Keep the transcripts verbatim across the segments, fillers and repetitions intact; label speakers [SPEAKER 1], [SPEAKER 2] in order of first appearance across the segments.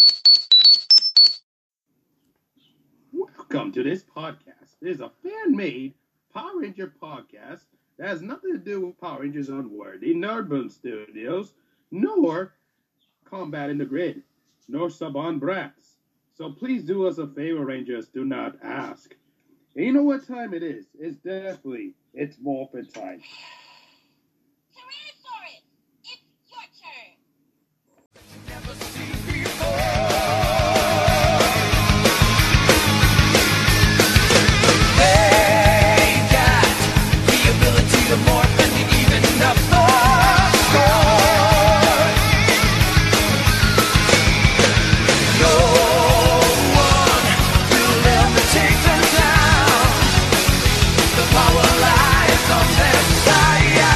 [SPEAKER 1] Welcome to this podcast. It is a fan-made Power Ranger podcast that has nothing to do with Power Rangers Unworthy, Nerdboom Studios, nor Combat in the Grid, nor Saban Bratz. So please do us a favor, Rangers. Do not ask. And you know what time it is? It's definitely, it's Morphin time.
[SPEAKER 2] Tyrannosaurus, it's your turn.
[SPEAKER 3] They got the ability to morph and even up the score. No one will ever take them down. The power lies on their side.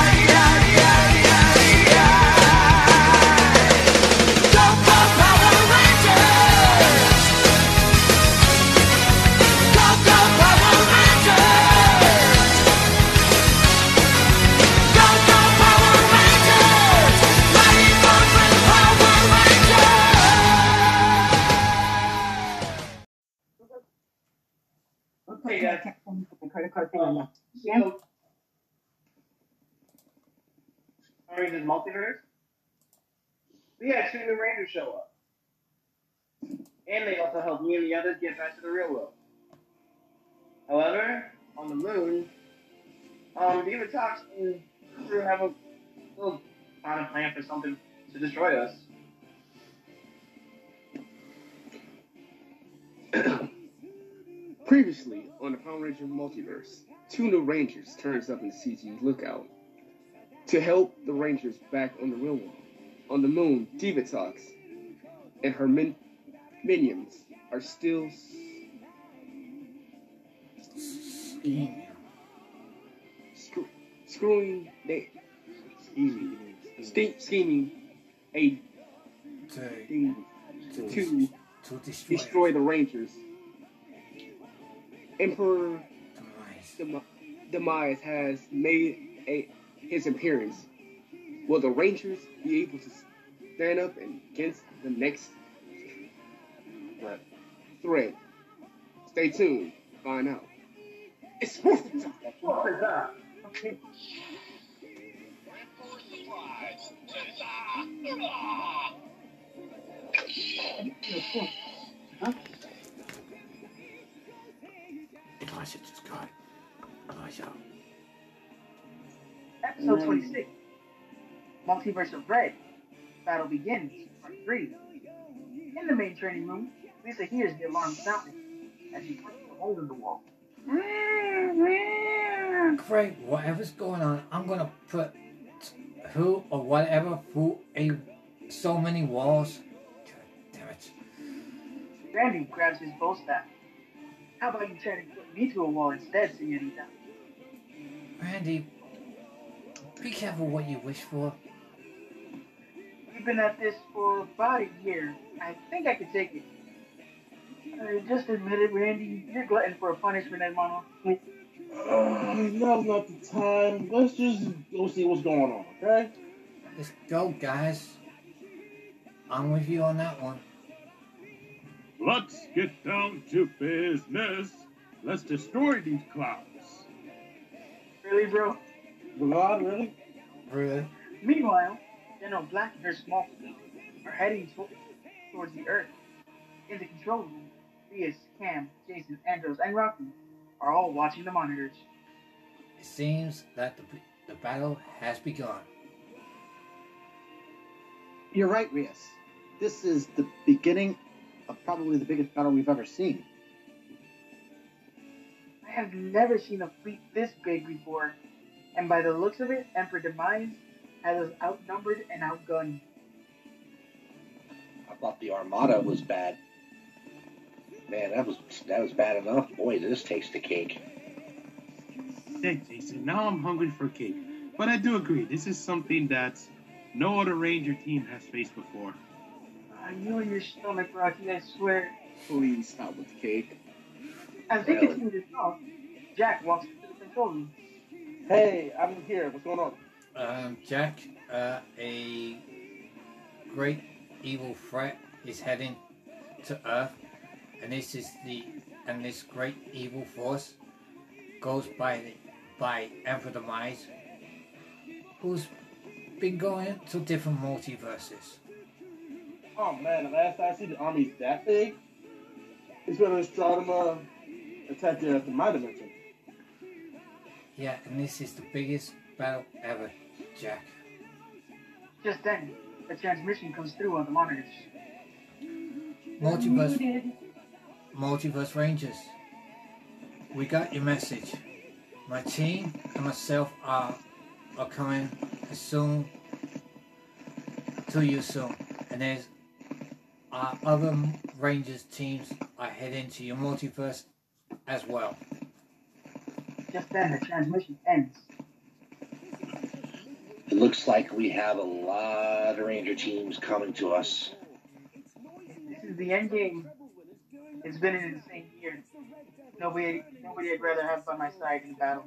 [SPEAKER 3] Go go Power Rangers! Go go Power Rangers! Go go Power Rangers! Mighty Morphin Power Rangers!
[SPEAKER 4] Okay, guys. The credit card thing on that. Yeah.
[SPEAKER 5] So, Power Rangers Multiverse, we had two new Rangers show up. And they also helped me and the others get back to the real world. However, on the moon, um, Diva Tox and the crew have a little kind of plan for something to destroy us.
[SPEAKER 1] Previously, on the Power Ranger Multiverse, two new Rangers turns up in C G's Lookout to help the Rangers back on the real world. On the moon, Divatox and her min- minions are still s- screw- screwing, they, scheming, ste- scheming a thing
[SPEAKER 6] To,
[SPEAKER 1] to
[SPEAKER 6] to destroy,
[SPEAKER 1] destroy the Rangers. Emperor
[SPEAKER 6] Demise.
[SPEAKER 1] Dem- Demise has made a, his appearance. Will the Rangers be able to stand up against the next threat? threat? Stay tuned. Find out. It's Morphin time.
[SPEAKER 5] What is that?
[SPEAKER 2] Reinforce supplies.
[SPEAKER 6] Elijah just got it. Elijah.
[SPEAKER 4] Episode twenty-six. Multiverse of Red. Battle begins. Part three. In the main training room, Lisa hears the alarm sounding as she punches a hole in the wall.
[SPEAKER 6] Craig, whatever's going on, I'm gonna put who or whatever through a so many walls. God damn it.
[SPEAKER 4] Randy grabs his bow staff. How about you try to put me through a wall instead, Senorita?
[SPEAKER 6] Randy, be careful what you wish for.
[SPEAKER 4] We've been at this for about a year. I think I could take it. Uh, just admit it, Randy. You're glutton for a punishment, hermano.
[SPEAKER 7] Uh, now's not the time. Let's just go see what's going on, okay?
[SPEAKER 6] Let's go, guys. I'm with you on that one.
[SPEAKER 1] Let's get down to business. Let's destroy these clouds.
[SPEAKER 4] Really, bro?
[SPEAKER 7] God, really?
[SPEAKER 6] Really?
[SPEAKER 4] Meanwhile, General Black and her small fleet are heading to- towards the Earth. In the control room, Rias, Cam, Jason, Andros, and Rocky are all watching the monitors.
[SPEAKER 6] It seems that the, the battle has begun.
[SPEAKER 8] You're right, Rias. This is the beginning of probably the biggest battle we've ever seen.
[SPEAKER 4] I have never seen a fleet this big before, and by the looks of it, Emperor Demise has us outnumbered and outgunned.
[SPEAKER 8] I thought the Armada was bad. Man, that was that was bad enough. Boy, this takes the cake.
[SPEAKER 1] Hey, Jason, now I'm hungry for cake. But I do agree, this is something that no other Ranger team has faced before.
[SPEAKER 4] Uh, you and your stomach, Rocky, I swear.
[SPEAKER 8] Please stop with the cake.
[SPEAKER 4] As they continue to talk, Jack walks into the control room.
[SPEAKER 7] Hey, I'm here. What's going on?
[SPEAKER 6] Um, Jack, uh, a great evil threat is heading to Earth, and this is the and this great evil force goes by the, by Emperor Demise, who's been going to different multiverses.
[SPEAKER 7] Oh man, the last time I see the army's that big, it's when Astronema attacked the Earth in my dimension.
[SPEAKER 6] Yeah, and this is the biggest battle ever, Jack.
[SPEAKER 4] Just then, the transmission comes through on the monitors.
[SPEAKER 6] Multiverse, Multiverse Rangers, we got your message. My team and myself are are coming as soon to you soon, and there's our other Rangers teams are heading to your multiverse as well.
[SPEAKER 4] Just then, the transmission ends.
[SPEAKER 8] It looks like we have a lot of Ranger teams coming to us.
[SPEAKER 4] This is the end game. It's been an insane year. Nobody, nobody I'd rather have by my side in battle.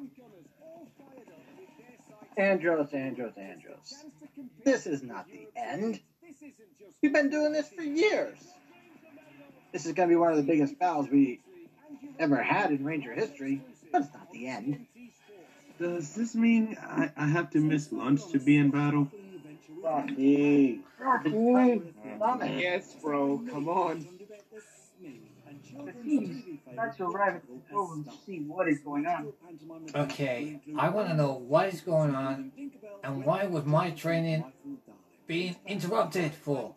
[SPEAKER 9] Andros, Andros, Andros. This is not the end. We've been doing this for years. This is going to be one of the biggest battles we ever had in Ranger history, but it's not the end.
[SPEAKER 1] Does this mean I, I have to miss lunch to be in battle?
[SPEAKER 7] Rocky.
[SPEAKER 4] Rocky.
[SPEAKER 1] Yes, bro. Come on.
[SPEAKER 4] The teams start to arrive at the control room to see what is going on.
[SPEAKER 6] Okay, I want to know what is going on and why was my training being interrupted for?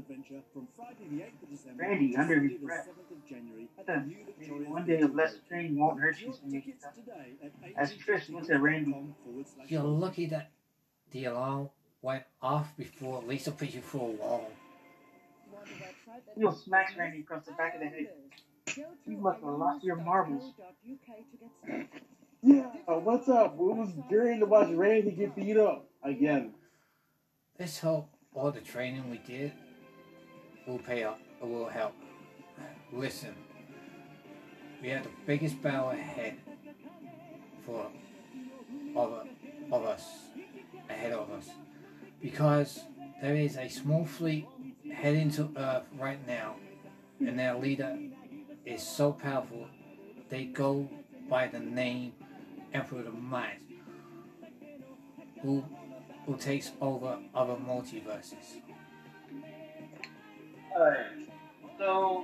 [SPEAKER 4] Randy, under his breath. Uh, maybe one day of less training won't hurt you, Senorita. As Trish looks at Randy,
[SPEAKER 6] You're lucky that the alarm went off before Lisa put you through a wall.
[SPEAKER 4] Neil smacks Randy across the back of the head. You must have lost your marbles.
[SPEAKER 7] Yeah, uh, what's up? It was during to watch Randy get beat up again.
[SPEAKER 6] Let's hope all the training we did will pay up, will help. Listen, we have the biggest battle ahead for of, of us, ahead of us, because there is a small fleet heading to Earth right now, and their leader is so powerful they go by the name Emperor Demise, who who takes over other multiverses.
[SPEAKER 5] Alright, so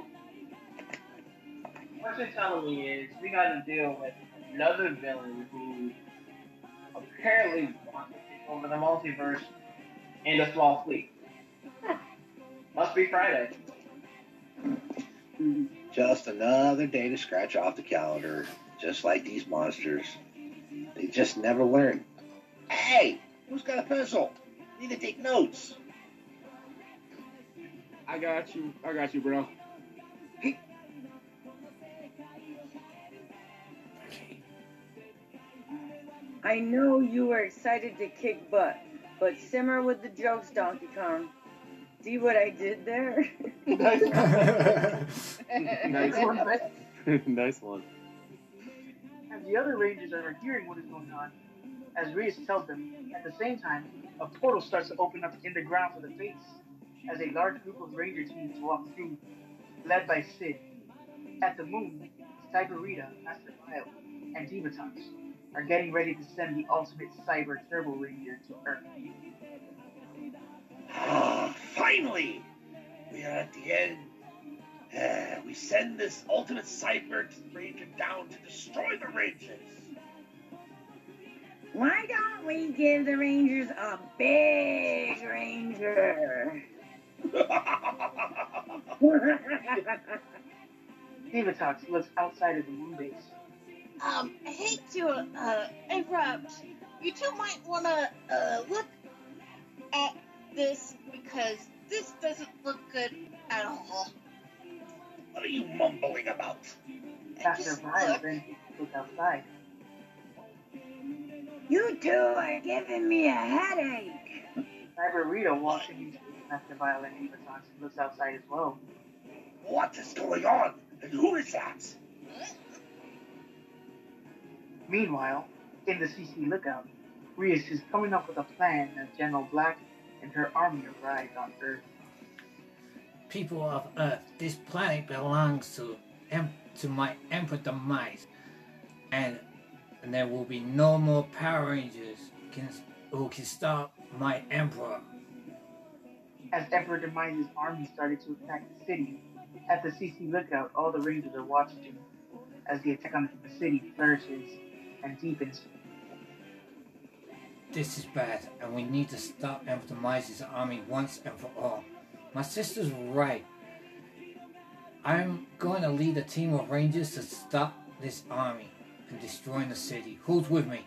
[SPEAKER 5] what you're telling me is we got to deal with another villain who apparently wants to take over the multiverse and a small fleet. Huh. Must be Friday.
[SPEAKER 8] Just another day to scratch off the calendar, just like these monsters. They just never learn. Hey, who's got a pencil? Need to take notes.
[SPEAKER 1] I got you. I got you, bro.
[SPEAKER 10] I know you were excited to kick butt, but simmer with the jokes, Donkey Kong. See what I did there?
[SPEAKER 1] Nice one. Nice one.
[SPEAKER 4] As the other Rangers are hearing what is going on, as Reese tells them, at the same time, a portal starts to open up in the ground for the face, as a large group of Ranger teams walk through, led by Sid. At the moon, Cyberita, Master Vile, and Divatox are getting ready to send the ultimate Cyber Turbo Ranger to Earth.
[SPEAKER 8] Ah, finally! We are at the end. Uh, we send this ultimate Cyber Ranger down to destroy the Rangers.
[SPEAKER 10] Why don't we give the Rangers a big Ranger?
[SPEAKER 4] Divatox looks outside of the moon base.
[SPEAKER 2] Um, I hate to uh, interrupt. You two might want to uh, look at this because this doesn't look good at all.
[SPEAKER 8] What are you mumbling about?
[SPEAKER 4] Master
[SPEAKER 2] Just
[SPEAKER 4] Vile
[SPEAKER 2] look.
[SPEAKER 4] then looks outside.
[SPEAKER 10] You two are giving me a headache.
[SPEAKER 4] Cyberita walks into Master Vile and Divatox and looks outside as well.
[SPEAKER 8] What is going on? And who is that?
[SPEAKER 4] Meanwhile, in the C C lookout, Rias is coming up with a plan as General Black and her army arrive on Earth.
[SPEAKER 6] people of Earth, this planet belongs to em- to my Emperor Demise, and, and there will be no more Power Rangers can, who can stop my Emperor.
[SPEAKER 4] As Emperor Demise's army started to attack the city, at the C C Lookout, all the Rangers are watching as the attack on the city flourishes and deepens.
[SPEAKER 6] This is bad, and we need to stop Emperor Demise's army once and for all. My sister's right. I'm going to lead a team of Rangers to stop this army and destroying the city. Who's with me?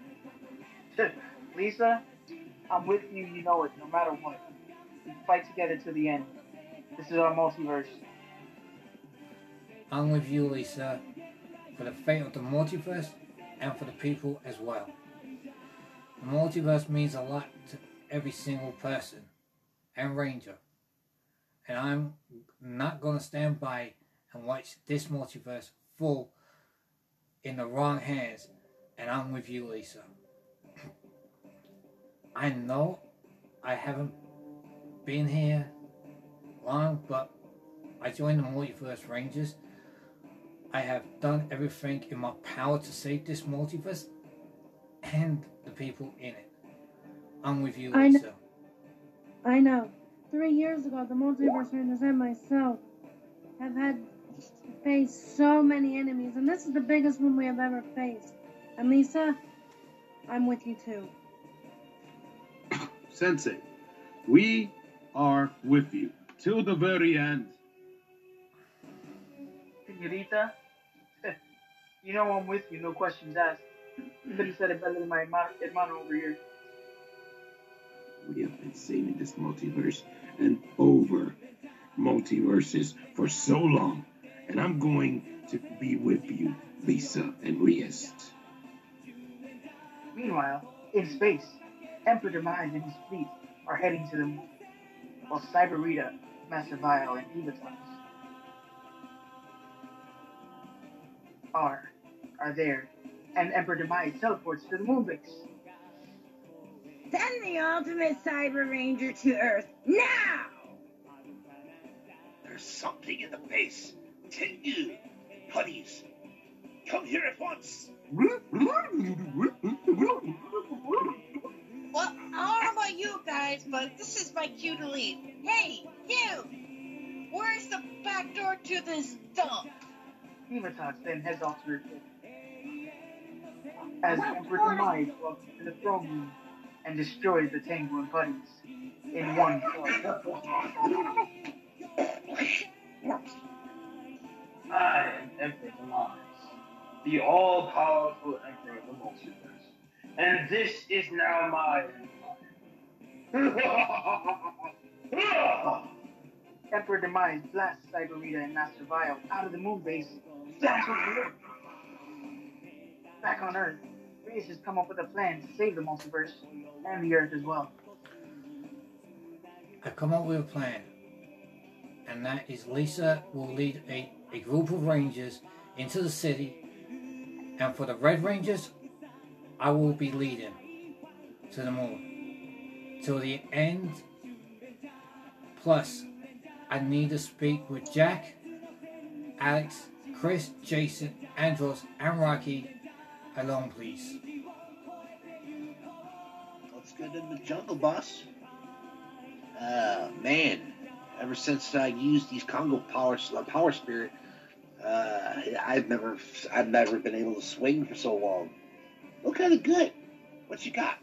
[SPEAKER 4] Lisa, I'm with you, you know it, no matter what. We fight together to the end. This is our multiverse.
[SPEAKER 6] I'm with you, Lisa, for the fate of the multiverse and for the people as well. The multiverse means a lot to every single person and Ranger. And I'm not going to stand by and watch this multiverse fall in the wrong hands. And I'm with you, Lisa. I know I haven't been here long, but I joined the Multiverse Rangers. I have done everything in my power to save this multiverse and the people in it. I'm with you,
[SPEAKER 11] I know.
[SPEAKER 6] Lisa.
[SPEAKER 11] I know. Three years ago, the Multiverse Rangers and myself have had to face so many enemies, and this is the biggest one we have ever faced. And Lisa, I'm with you too.
[SPEAKER 1] Sensei, we are with you till the very end.
[SPEAKER 4] Senorita, you know I'm with you, no questions asked. You could have said it better than my hermano hermano over here.
[SPEAKER 1] We have been saving this multiverse and over multiverses for so long, and I'm going to be with you, Lisa and Reyes.
[SPEAKER 4] Meanwhile, in space, Emperor Demise and his fleet are heading to the moon, while Cyber Rita, Master Vile, and Evatox are are there, and Emperor Demise teleports to the moon base.
[SPEAKER 10] Send the ultimate Cyber Ranger to Earth now!
[SPEAKER 8] There's something in the base. Tengu, putties, come here at once.
[SPEAKER 2] Well, I don't know about you guys, but this is my cue to leave. Hey, you! Where's the back door to this dump?
[SPEAKER 4] Evatox then heads off to her ship. As Emperor Demise walks into the throne room and destroys the Tengu and putties in one shot.
[SPEAKER 5] I am Emperor Demise, the all-powerful Emperor of the Multiverse, and this is now my empire.
[SPEAKER 4] Emperor Demise blasts Cyber Rita and Master Vile out of the moon base down to the earth. Back on Earth, Reyes has come up with a plan to save the multiverse and the Earth as well.
[SPEAKER 6] I've come up with a plan, and that is Lisa will lead a, a group of Rangers into the city, and for the Red Rangers, I will be leading to the moon till the end. Plus, I need to speak with Jack, Alex, Chris, Jason, Andros, and Rocky alone, please.
[SPEAKER 8] Let's get in the jungle, boss. Uh, man, ever since I used these Congo power uh, power spirit, uh, I've never I've never been able to swing for so long. Look kind of good. What you got?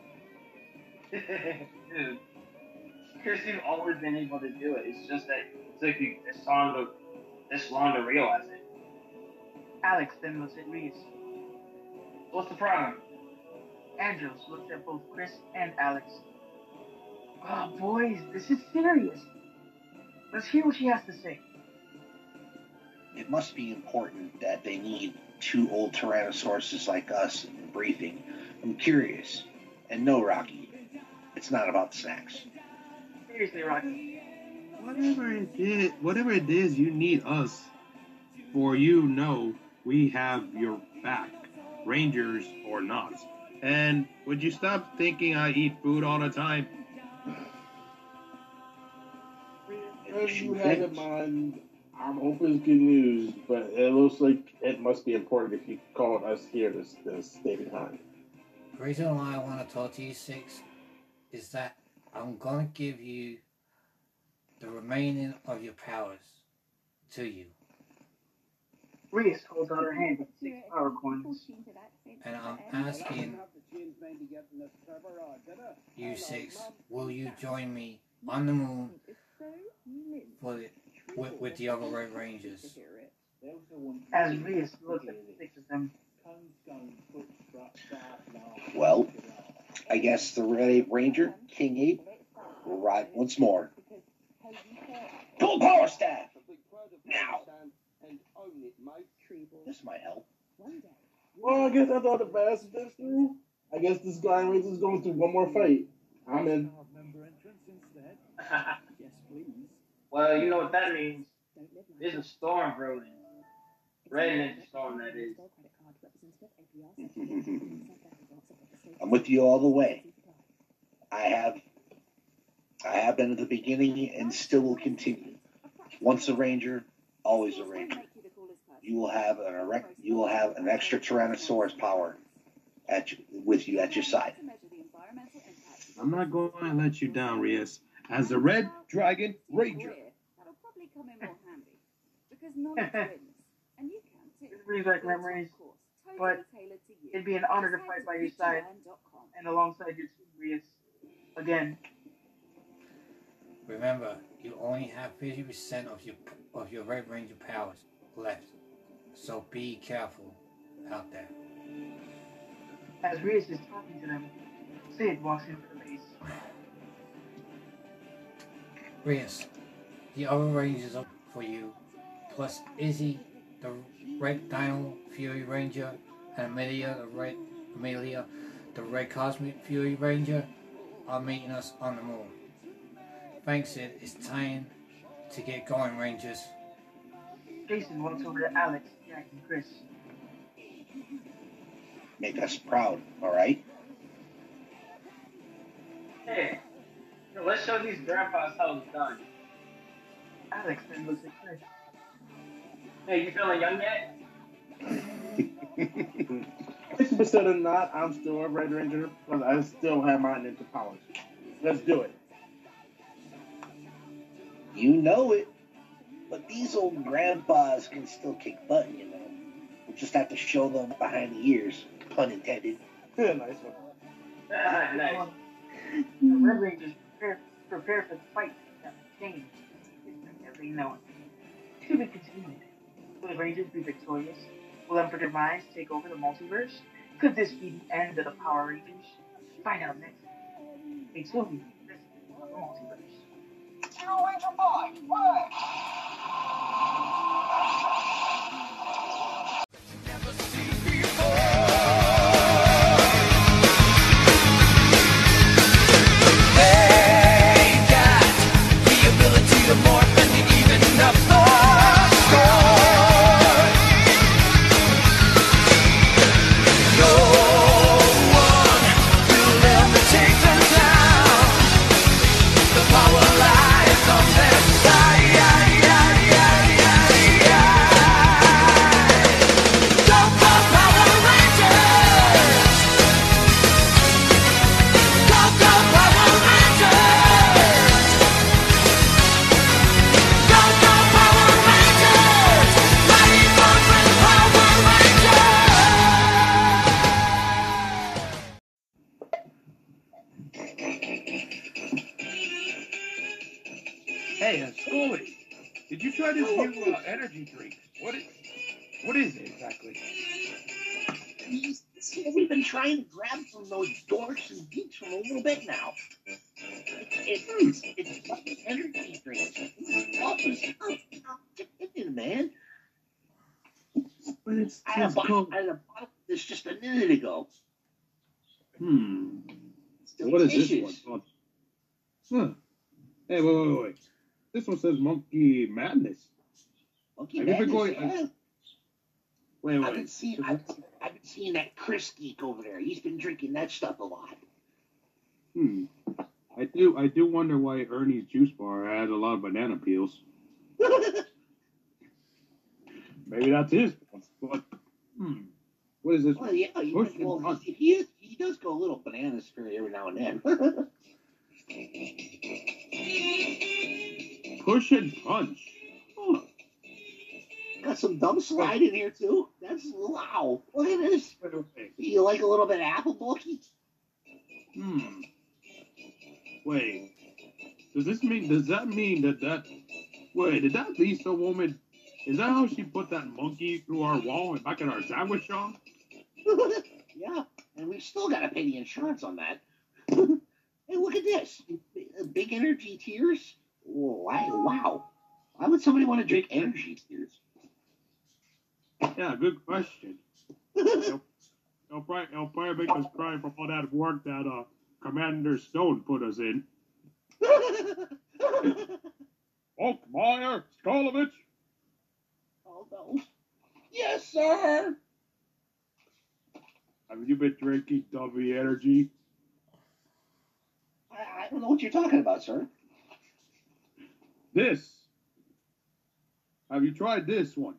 [SPEAKER 5] Dude, Chris, you've always been able to do it. It's just that it took you this long to this long to realize it.
[SPEAKER 4] Alex then looks at Reyes.
[SPEAKER 5] What's the problem?
[SPEAKER 4] Andros looks at both Chris and Alex. Oh, boys, this is serious. Let's hear what she has to say.
[SPEAKER 8] It must be important that they need two old Tyrannosauruses like us in the briefing. I'm curious. And no, Rocky, it's not about the snacks.
[SPEAKER 4] Seriously, Rocky.
[SPEAKER 1] Whatever it is, whatever it is, you need us. For you know we have your back, Rangers or not. And would you stop thinking I eat food all the time?
[SPEAKER 7] As you have in mind, I'm hoping it's good news, but it looks like it must be important if you called us here to, to stay behind.
[SPEAKER 6] The reason why I want to talk to you, Six, is that I'm going to give you the remaining of your powers to you.
[SPEAKER 4] Reese holds out her hand with six power coins.
[SPEAKER 6] And I'm asking you, Six, will you join me on the moon for the, with, with the other Red Rangers?
[SPEAKER 4] As Reese looks at the six of them.
[SPEAKER 8] Well, I guess the Red Ranger, King Ape, will ride once more. Gold Power Staff! Now! This might help.
[SPEAKER 7] Well, I guess that's all the fast this through. I guess this guy is going through one more fight. I'm in.
[SPEAKER 5] Well, you know what that means. There's a storm brewing. Red Ninja Storm, that is.
[SPEAKER 8] I'm with you all the way. I have I have been at the beginning and still will continue. Once a ranger, always a ranger. You will have an erect, you will have an extra Tyrannosaurus power at you, with you at your side.
[SPEAKER 1] I'm not going to let you down, Rias. As the Red Dragon Ranger.
[SPEAKER 12] That'll probably come in more handy. Because knowledge wins. And you can too.
[SPEAKER 4] It brings back memories, but it'd be an honor to fight by your side and alongside your team, Reese. Again.
[SPEAKER 6] Remember, you only have fifty percent of your of your Red Ranger powers left. So be careful out there.
[SPEAKER 4] As Reese is talking to them, Sid walks into the base.
[SPEAKER 6] Rias, the other Rangers are for you, plus Izzy, the Red Dino Fury Ranger, and Amelia, the Red Amelia, the Red Cosmic Fury Ranger, are meeting us on the moon. Thanks, Sid. It's time to get going, Rangers.
[SPEAKER 4] Jason walks over to Alex, Jack, and Chris.
[SPEAKER 8] Make us proud, all right?
[SPEAKER 5] Hey, you know, let's show these grandpas how it's done.
[SPEAKER 4] Alex then looks at Chris.
[SPEAKER 5] Hey, you feeling young yet?
[SPEAKER 7] sixty percent or not, I'm still a Red Ranger, but I still have my ninja powers. Let's do it.
[SPEAKER 8] You know it. But these old grandpas can still kick butt, you know. We'll just have to show them behind the ears, pun intended.
[SPEAKER 7] Yeah, nice one.
[SPEAKER 5] Nice.
[SPEAKER 4] The Red Rangers prepare, prepare for the fight that will change. Every known. To be continued. Will the Rangers be victorious? Will Emperor Demise take over the multiverse? Could this be the end of the Power Rangers? Find out next. Stay tuned. This is the multiverse.
[SPEAKER 3] Zero Ranger five, work!
[SPEAKER 1] Hey, uh, Scully, did you try this new uh, energy drink? What is, what is it exactly?
[SPEAKER 8] We've been trying to grab from those dorks and geeks for a little bit now. It's, it's, it's fucking energy drinks. Get in it, man.
[SPEAKER 1] But it's,
[SPEAKER 8] I had, a
[SPEAKER 1] it's
[SPEAKER 8] bottle,
[SPEAKER 1] called...
[SPEAKER 8] I had a bottle of this just a minute ago.
[SPEAKER 1] Hmm.
[SPEAKER 8] Still
[SPEAKER 1] What is
[SPEAKER 8] dishes.
[SPEAKER 1] this one? Huh. Hey, wait, wait, wait. This one says Monkey Madness.
[SPEAKER 8] Monkey
[SPEAKER 1] Have you
[SPEAKER 8] Madness,
[SPEAKER 1] been going?
[SPEAKER 8] yeah.
[SPEAKER 1] Wait, wait.
[SPEAKER 8] I've been seeing, I've, I've been seeing that Chris geek over there. He's been drinking that stuff a lot.
[SPEAKER 1] Hmm. I do I do wonder why Ernie's juice bar has a lot of banana peels. Maybe that's his. But hmm, what is this?
[SPEAKER 8] Well, yeah, you
[SPEAKER 1] Push
[SPEAKER 8] well,
[SPEAKER 1] and punch.
[SPEAKER 8] he, he is, he does go a little banana spirit every now and then.
[SPEAKER 1] Push and punch. Huh.
[SPEAKER 8] Got some dumb slide in here too. That's wow. Look at this. You like a little bit of apple bulky?
[SPEAKER 1] Hmm. Wait. Does this mean? Does that mean that that? Wait, did that Lisa woman? Is that how she put that monkey through our wall and back in our sandwich shop?
[SPEAKER 8] Yeah, and we still got to pay the insurance on that. Hey, look at this. Big energy tears. Why? Wow. Why would somebody want to drink energy tears?
[SPEAKER 1] Yeah, good question. it'll, it'll, probably, it'll probably make us cry from all that work that uh, Commander Stone put us in. Oakmeyer, Skolovich.
[SPEAKER 8] Oh, no. Yes, sir.
[SPEAKER 1] Have you been drinking W Energy?
[SPEAKER 8] I, I don't know what you're talking about, sir.
[SPEAKER 1] This. Have you tried this one?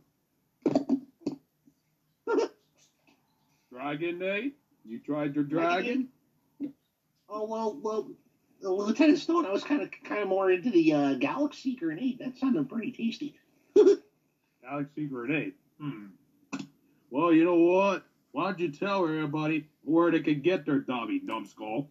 [SPEAKER 1] Dragonade? You tried your dragon?
[SPEAKER 8] Oh, well, well, uh, Lieutenant Stone, I was kind of kind of more into the uh, Galaxy Grenade. That sounded pretty tasty.
[SPEAKER 1] Galaxy Grenade. Hmm. Well, you know what? Why don't you tell everybody where they can get their Dobby Numbskull?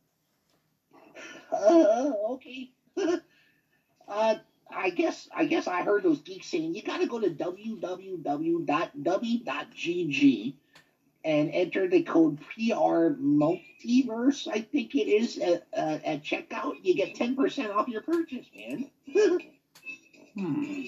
[SPEAKER 8] Uh, okay. uh, I guess I guess I heard those geeks saying you got to go to w w w dot dubby dot g g and enter the code P R Multiverse, I think it is, at, uh, at checkout. You get ten percent off your purchase, man.
[SPEAKER 1] Hmm.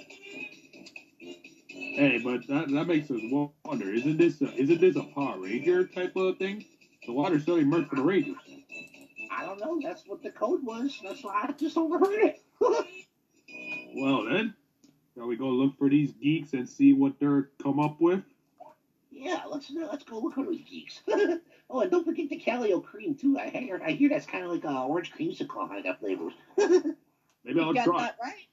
[SPEAKER 1] Hey, but that, that makes us wonder. Isn't this a, isn't this a Power Ranger type of thing? So why they're selling merch for the Rangers?
[SPEAKER 8] I don't know. That's what the code was. That's why I just overheard it.
[SPEAKER 1] Well then, shall we go look for these geeks and see what they're come up with?
[SPEAKER 8] Yeah, let's let's go look at those geeks. Oh, and don't forget the Calio cream too. I hear I hear that's kind of like a orange creamsicle kind of flavors.
[SPEAKER 1] Maybe I'll
[SPEAKER 2] You got
[SPEAKER 1] try.
[SPEAKER 2] that right.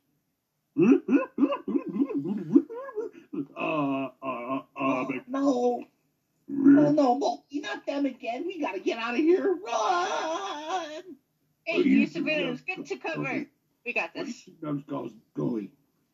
[SPEAKER 1] uh, uh, uh,
[SPEAKER 8] Oh,
[SPEAKER 1] but-
[SPEAKER 8] no. Oh, no, Multi, not them again. We gotta get out of here. Run!
[SPEAKER 2] Hey, you civilians, get to cover. We got this.
[SPEAKER 1] Numbskull's going.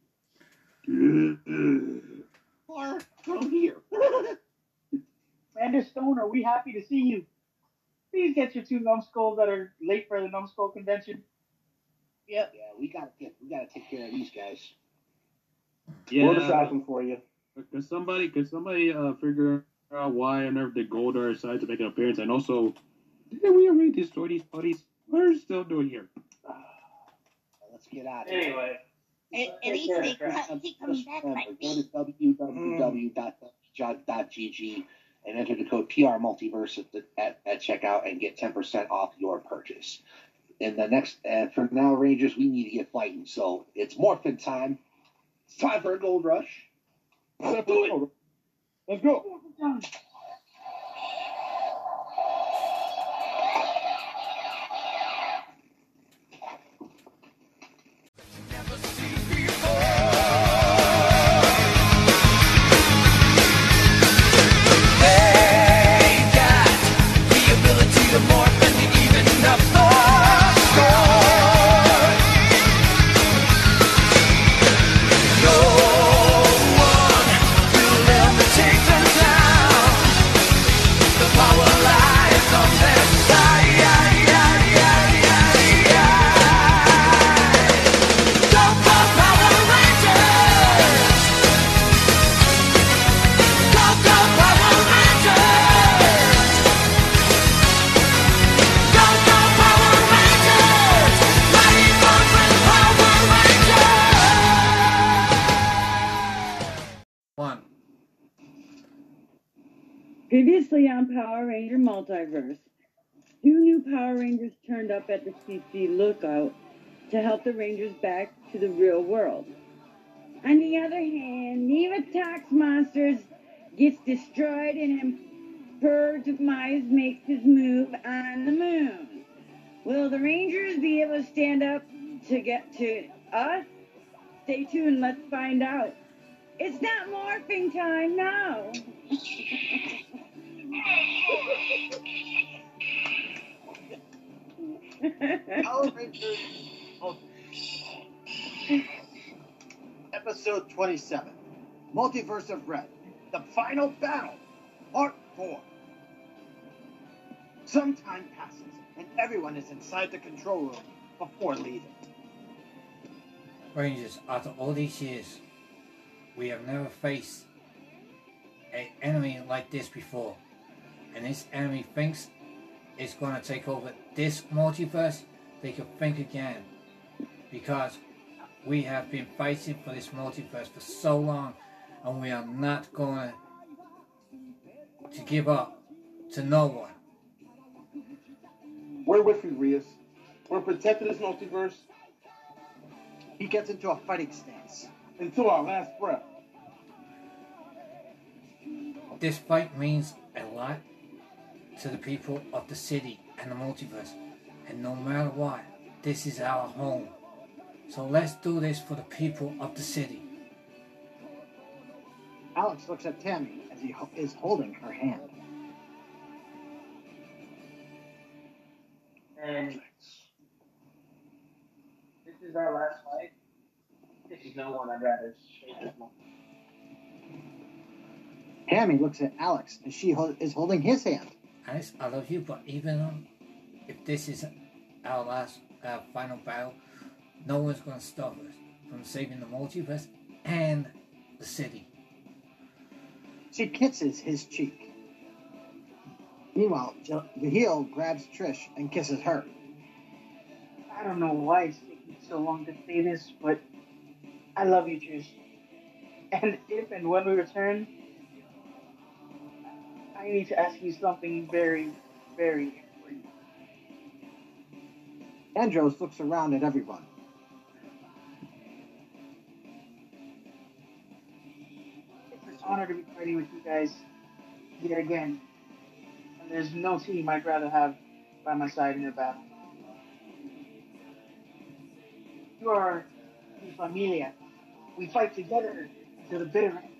[SPEAKER 8] Far from here.
[SPEAKER 4] Commander Stone, are we happy to see you? Please get your two numbskulls that are late for the numbskull convention.
[SPEAKER 2] Yep.
[SPEAKER 8] Yeah, we gotta get we gotta take care of these guys.
[SPEAKER 7] We'll
[SPEAKER 1] Yeah.
[SPEAKER 7] decide them for you.
[SPEAKER 1] Could somebody, could somebody uh, figure out why on earth did Goldar decide to make an appearance? And also, didn't we already destroy these buddies? What are we still doing here?
[SPEAKER 8] Let's get out of here.
[SPEAKER 5] Anyway,
[SPEAKER 2] And, and he's they co- keep coming back
[SPEAKER 8] Remember,
[SPEAKER 2] like
[SPEAKER 8] go
[SPEAKER 2] me.
[SPEAKER 8] to w w w dot g g and enter the code P R Multiverse at, the, at, at checkout and get ten percent off your purchase. And the next, uh, for now, Rangers, we need to get fighting. So it's morphin time. It's time for a gold rush.
[SPEAKER 7] Let's go. Let's go.
[SPEAKER 3] They got the ability to morph and even up the score. No one will ever take them down. The power lies on their side. Go, go, Power Rangers! Go, go, Power Rangers! Go, go, Power Rangers! Mighty Morphin Power Rangers!
[SPEAKER 6] One.
[SPEAKER 10] Previously on Power Ranger Multiverse, two new Power Rangers turned up at the C C Lookout to help the Rangers back to the real world. On the other hand, Neva Tox Monsters gets destroyed and Emperor Demise makes his move on the moon. Will the Rangers be able to stand up to get to us? Stay tuned, let's find out. It's not morphing time now.
[SPEAKER 9] Power Rangers Ultimate. Episode twenty-seven, Multiverse of Red, the final battle, part four. Some time passes, and everyone is inside the control room before leaving.
[SPEAKER 6] Rangers, after all these years, we have never faced an enemy like this before. And this enemy thinks it's going to take over this multiverse. They can think again. Because we have been fighting for this multiverse for so long, and we are not going to give up to no one.
[SPEAKER 7] We're with you, Rias. We're protecting this multiverse
[SPEAKER 9] He gets into a fighting stance.
[SPEAKER 7] until our last breath.
[SPEAKER 6] This fight means a lot to the people of the city and the multiverse. And no matter what, this is our home. So let's do this for the people of the city.
[SPEAKER 9] Alex looks at Tammy as he ho- is holding her hand.
[SPEAKER 5] And this is our last fight. This is no one I'd rather shake this one.
[SPEAKER 9] Tammy looks at Alex as she ho- is holding his hand.
[SPEAKER 6] Alex, I love you, but even if this is our last, our final battle, no one's going to stop us from saving the multiverse and the city.
[SPEAKER 9] She kisses his cheek. Meanwhile, Vahil grabs Trish and kisses her.
[SPEAKER 4] I don't know why it's taking so long to say this, but I love you, Trish. And if and when we return, I need to ask you something very, very important.
[SPEAKER 9] Andros looks around at everyone.
[SPEAKER 4] It's an honor to be fighting with you guys yet again. And there's no team I'd rather have by my side in a battle. You are mi familia. We fight together to the bitter end.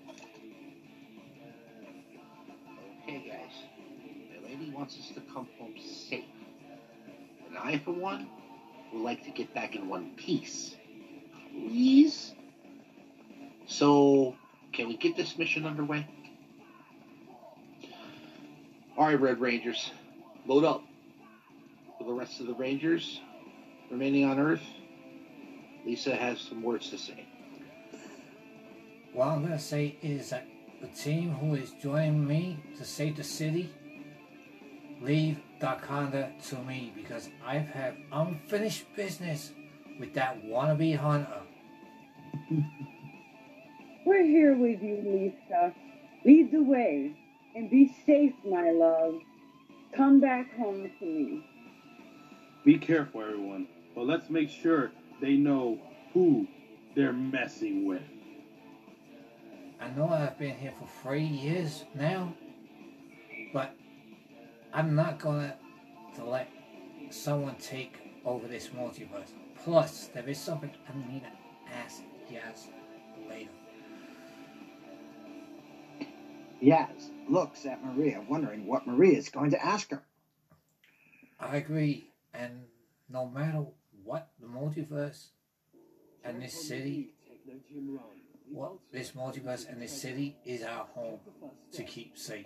[SPEAKER 8] Okay, guys. The lady wants us to come home safe. And I, for one, would like to get back in one piece. Please? So, can we get this mission underway? Alright, Red Rangers. Load up. For the rest of the Rangers remaining on Earth, Lisa has some words to say.
[SPEAKER 6] What I'm going to say is that the team who is joining me to save the city, leave Darkonda to me, because I've had unfinished business with that wannabe hunter.
[SPEAKER 10] We're here with you, Lisa. Lead the way and be safe, my love. Come back home to me.
[SPEAKER 1] Be careful, everyone. But let's make sure they know who they're messing with.
[SPEAKER 6] I know I've been here for three years now, but I'm not going to let someone take over this multiverse. Plus, there is something I need to ask Yaz later.
[SPEAKER 9] Yaz looks at Maria, wondering what Maria is going to ask her.
[SPEAKER 6] I agree, and no matter what, the multiverse and this city, what this multiverse and this city is our home to keep safe.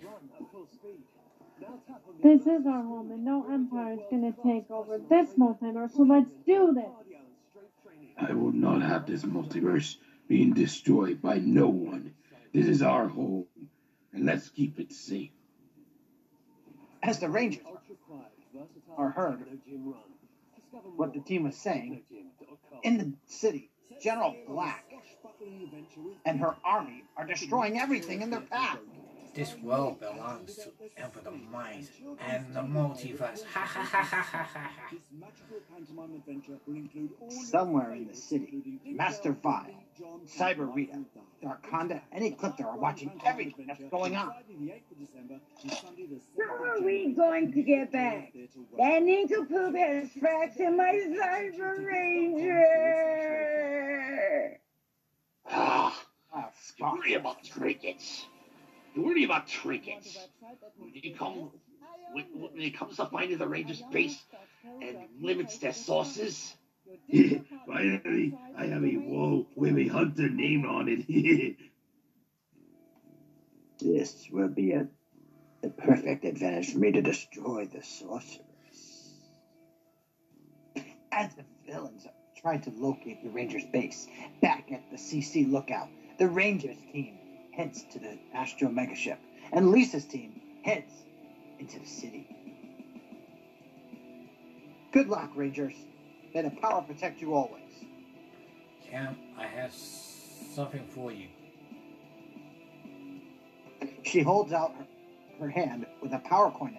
[SPEAKER 11] This is our home, and no empire is going to take over this multiverse, so let's do this.
[SPEAKER 1] I will not have this multiverse being destroyed by no one. This is our home, and let's keep it safe.
[SPEAKER 9] As the Rangers are heard what the team was saying, in the city, General Black and her army are destroying everything in their path.
[SPEAKER 6] This world belongs to Emperor Mind and the multiverse. Ha ha ha ha ha ha ha.
[SPEAKER 9] Somewhere in the city, Master Vile, Cyber Rita, Darkonda, and Ecliptor are watching everything that's going on.
[SPEAKER 10] How are we going to get back? That nincompoop has Frax and my Cyber Ranger!
[SPEAKER 8] Ah, don't worry about trinkets. Don't worry about trinkets. When you come, when, when it comes to finding the Rangers' base and limits their sources.
[SPEAKER 1] Finally, I have a wall with a hunter name on it.
[SPEAKER 9] This will be a, the perfect advantage for me to destroy the sorceress. As the villains try to locate the Rangers' base back at the C C lookout, the Rangers team heads to the Astro Megaship, and Lisa's team heads into the city. Good luck, Rangers. May the power protect you always.
[SPEAKER 6] Cam, I have something for you.
[SPEAKER 9] She holds out her, her hand with a power coin in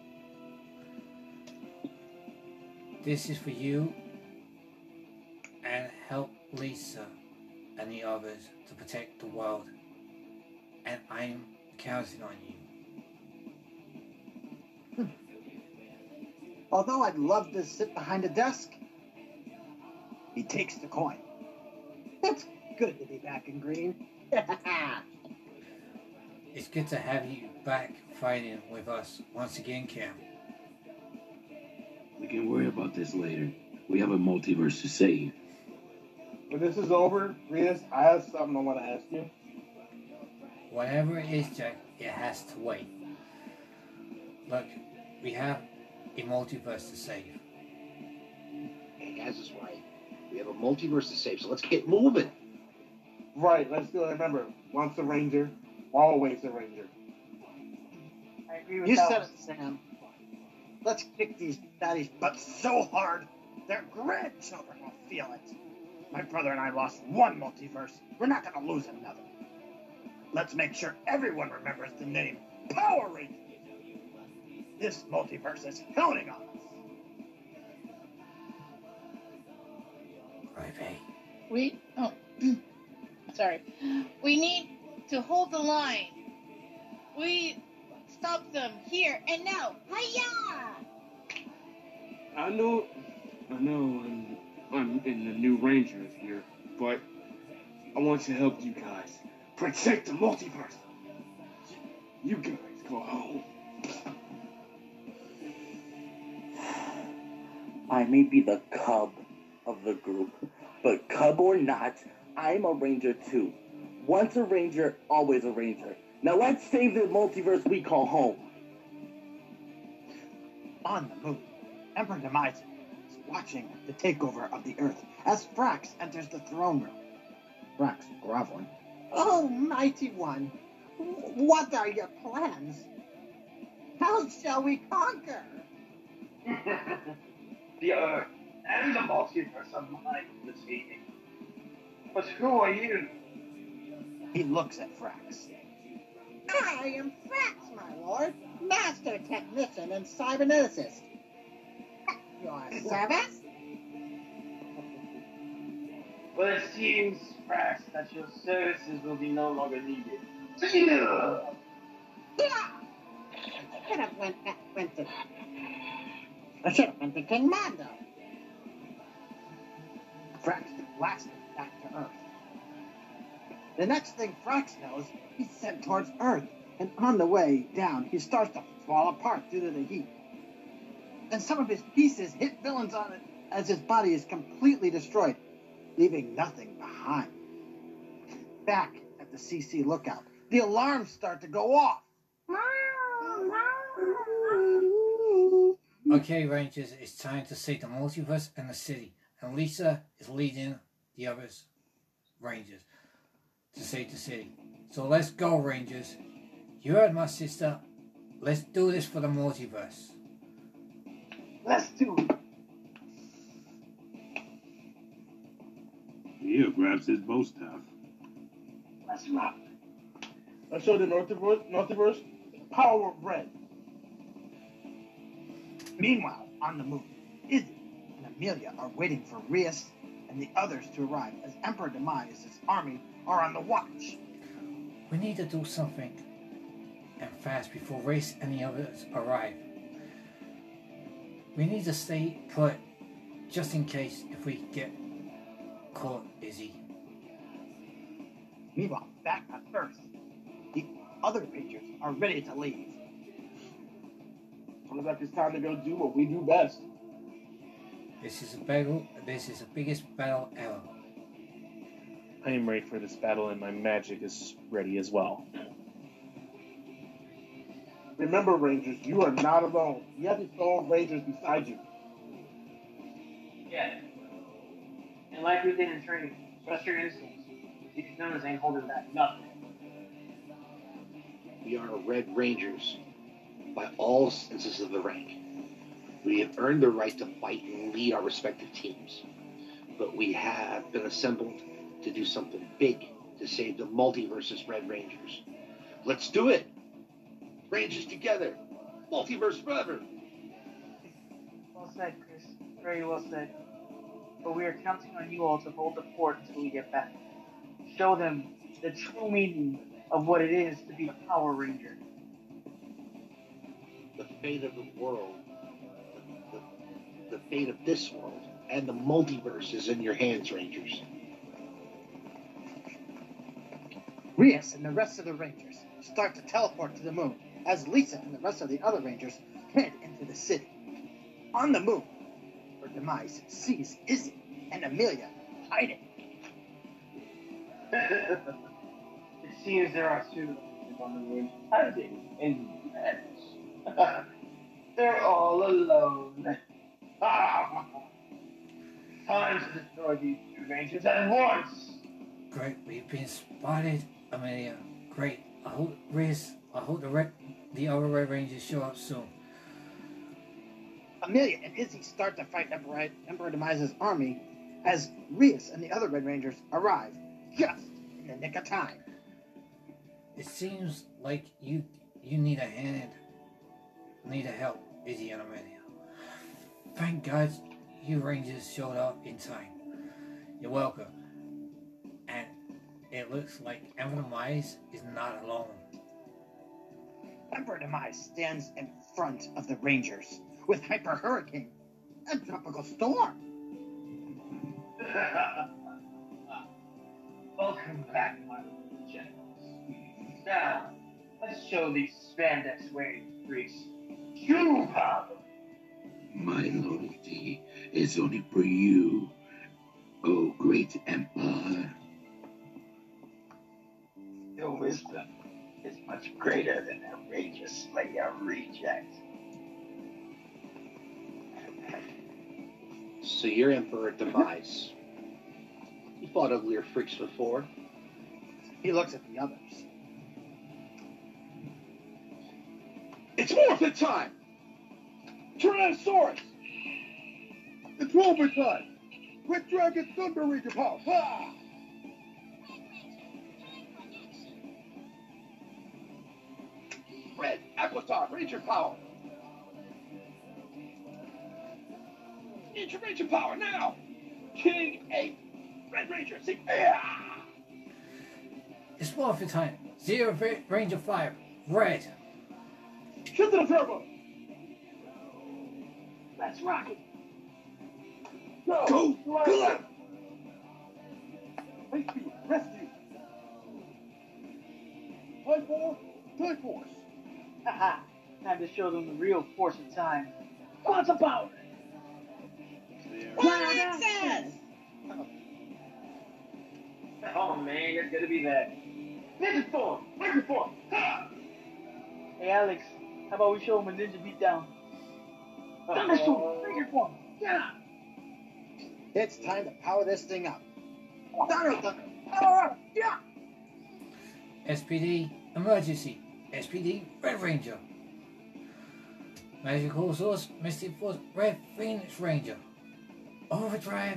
[SPEAKER 9] it.
[SPEAKER 6] This is for you, and help Lisa and the others to protect the world. And I'm counting on you.
[SPEAKER 9] Although I'd love to sit behind a desk, he takes the coin. It's good to be back in green.
[SPEAKER 6] It's good to have you back fighting with us once again, Cam.
[SPEAKER 1] We can worry about this later. We have a multiverse to save.
[SPEAKER 7] When this is over, Rias, I have something I want to ask you.
[SPEAKER 6] Whatever it is, Jack, it has to wait. Look, we have a multiverse to save.
[SPEAKER 8] Hey, guys is right. We have a multiverse to save, so let's get moving.
[SPEAKER 7] Right, let's do it. Remember, once a Ranger, always a Ranger.
[SPEAKER 4] I agree with
[SPEAKER 9] You
[SPEAKER 4] that
[SPEAKER 9] said
[SPEAKER 4] one.
[SPEAKER 9] it, Sam. Let's kick these daddies' butts so hard, their grandchildren will feel it. My brother and I lost one multiverse. We're not going to lose another. Let's make sure everyone remembers the name Power Rangers. This multiverse is counting on us.
[SPEAKER 6] Right, babe.
[SPEAKER 2] We oh sorry. We need to hold the line. We stop them here and now. Hiya!
[SPEAKER 13] I know, I know I'm, I'm in the new Rangers here, but I want to help you guys protect the multiverse. You guys go home.
[SPEAKER 14] I may be the cub of the group, but cub or not, I'm a ranger too. Once a ranger, always a ranger. Now let's save the multiverse we call home.
[SPEAKER 9] On the moon, Emperor Demise is watching the takeover of the Earth as Frax enters the throne room. Frax groveling. Oh, mighty one, what are your plans? How shall we conquer?
[SPEAKER 5] The Earth and the multiverse are mine this evening. But who are you?
[SPEAKER 9] He looks at Frax.
[SPEAKER 15] I am Frax, my lord, master technician and cyberneticist. At your service?
[SPEAKER 5] Well, it seems, Frax, that your services will be no longer needed. Yeah.
[SPEAKER 15] Yeah. I should have went, went to... I should have went to King Mondo.
[SPEAKER 9] Frax blasted back to Earth. The next thing Frax knows, he's sent towards Earth, and on the way down, he starts to fall apart due to the heat. And some of his pieces hit villains on it as his body is completely destroyed, leaving nothing behind. Back at the C C lookout, the alarms start to go off.
[SPEAKER 6] Okay, Rangers, it's time to save the multiverse and the city. And Lisa is leading the others, Rangers, to save the city. So let's go, Rangers. You heard my sister. Let's do this for the multiverse.
[SPEAKER 4] Let's do it.
[SPEAKER 1] Yeah, grabs his bow staff.
[SPEAKER 4] Let's rock.
[SPEAKER 7] Let's show the multiverse, multiverse the power of red.
[SPEAKER 9] Meanwhile, on the moon, Izzy and Amelia are waiting for Rias and the others to arrive as Emperor Demise's army are on the watch.
[SPEAKER 6] We need to do something, and fast, before Race and the others arrive. We need to stay put, just in case if we get caught, Izzy.
[SPEAKER 9] Meanwhile, back on Earth, the other Rangers are ready to leave.
[SPEAKER 7] Looks like it's time to go do what we do best.
[SPEAKER 6] This is a battle. This is the biggest battle ever.
[SPEAKER 16] I am ready for this battle, and my magic is ready as well.
[SPEAKER 7] Remember, Rangers, you are not alone. You have these fellow Rangers beside you.
[SPEAKER 5] Yeah. And like we did in training, trust your instincts. These numbers ain't holding back nothing.
[SPEAKER 8] We are Red Rangers by all senses of the rank. We have earned the right to fight and lead our respective teams. But we have been assembled to do something big to save the multiverse's Red Rangers. Let's do it! Rangers together! Multiverse forever!
[SPEAKER 4] Well said, Chris. Very well said. But we are counting on you all to hold the fort until we get back. Show them the true meaning of what it is to be a Power Ranger.
[SPEAKER 8] The fate of the world, the, the, the fate of this world, and the multiverse is in your hands, Rangers.
[SPEAKER 9] Rias and the rest of the Rangers start to teleport to the moon as Lisa and the rest of the other Rangers head into the city. On the moon, where Demise sees Izzy and Amelia hiding.
[SPEAKER 5] It seems there are two on the moon hiding in madness. They're all alone. Time to destroy these two Rangers at once.
[SPEAKER 6] Great, we've been spotted, Amelia. Great. I hope Riz, I hope the red, the other Red Rangers show up soon.
[SPEAKER 9] Amelia and Izzy start to fight Emperor, Emperor Demise's army as Rias and the other Red Rangers arrive just in the nick of time.
[SPEAKER 6] It seems like you you need a hand, need a help, Izzy and Amelia. Thank God you Rangers showed up in time. You're welcome. And it looks like Emperor Demise is not alone.
[SPEAKER 9] Emperor Demise stands in front of the Rangers with Hyper Hurricane and Tropical Storm.
[SPEAKER 5] Welcome back, my little generals. Now, let's show these spandex wearing freaks true power.
[SPEAKER 17] My loyalty is only for you, O great Empire.
[SPEAKER 18] Your wisdom is much greater than a Ranger Slayer reject.
[SPEAKER 8] So you're Emperor Demise. You fought uglier freaks before.
[SPEAKER 9] He looks at the others.
[SPEAKER 7] It's morphin' time! Tyrannosaurus! It's Wolverine time! Quick Dragon Thunder Ranger Power! Ha!
[SPEAKER 8] Red Avatar Ranger Power! Ninja Ranger Power now! King Ape! Red Ranger, see? Yeah!
[SPEAKER 6] It's morphin' time. Zero Ranger Fire. Red.
[SPEAKER 7] Shut to the turbo!
[SPEAKER 4] Let's rock it.
[SPEAKER 7] Go!
[SPEAKER 17] Go!
[SPEAKER 7] Go! Rescue! Rescue! Time for Time Force!
[SPEAKER 4] Haha. Time to show them the real force of time. Quantum power!
[SPEAKER 2] Power access!
[SPEAKER 5] Oh man, it's gonna be that. Ninja form! Ninja form! Ha!
[SPEAKER 4] Hey Alex, how about we show them a ninja beatdown? Thunderstorm! Ranger form! Yeah!
[SPEAKER 9] It's time to power this thing up. Thunder, thunder, power up! Yeah!
[SPEAKER 6] S P D emergency. S P D Red Ranger. Magical Source Mystic Force Red Phoenix Ranger. Overdrive.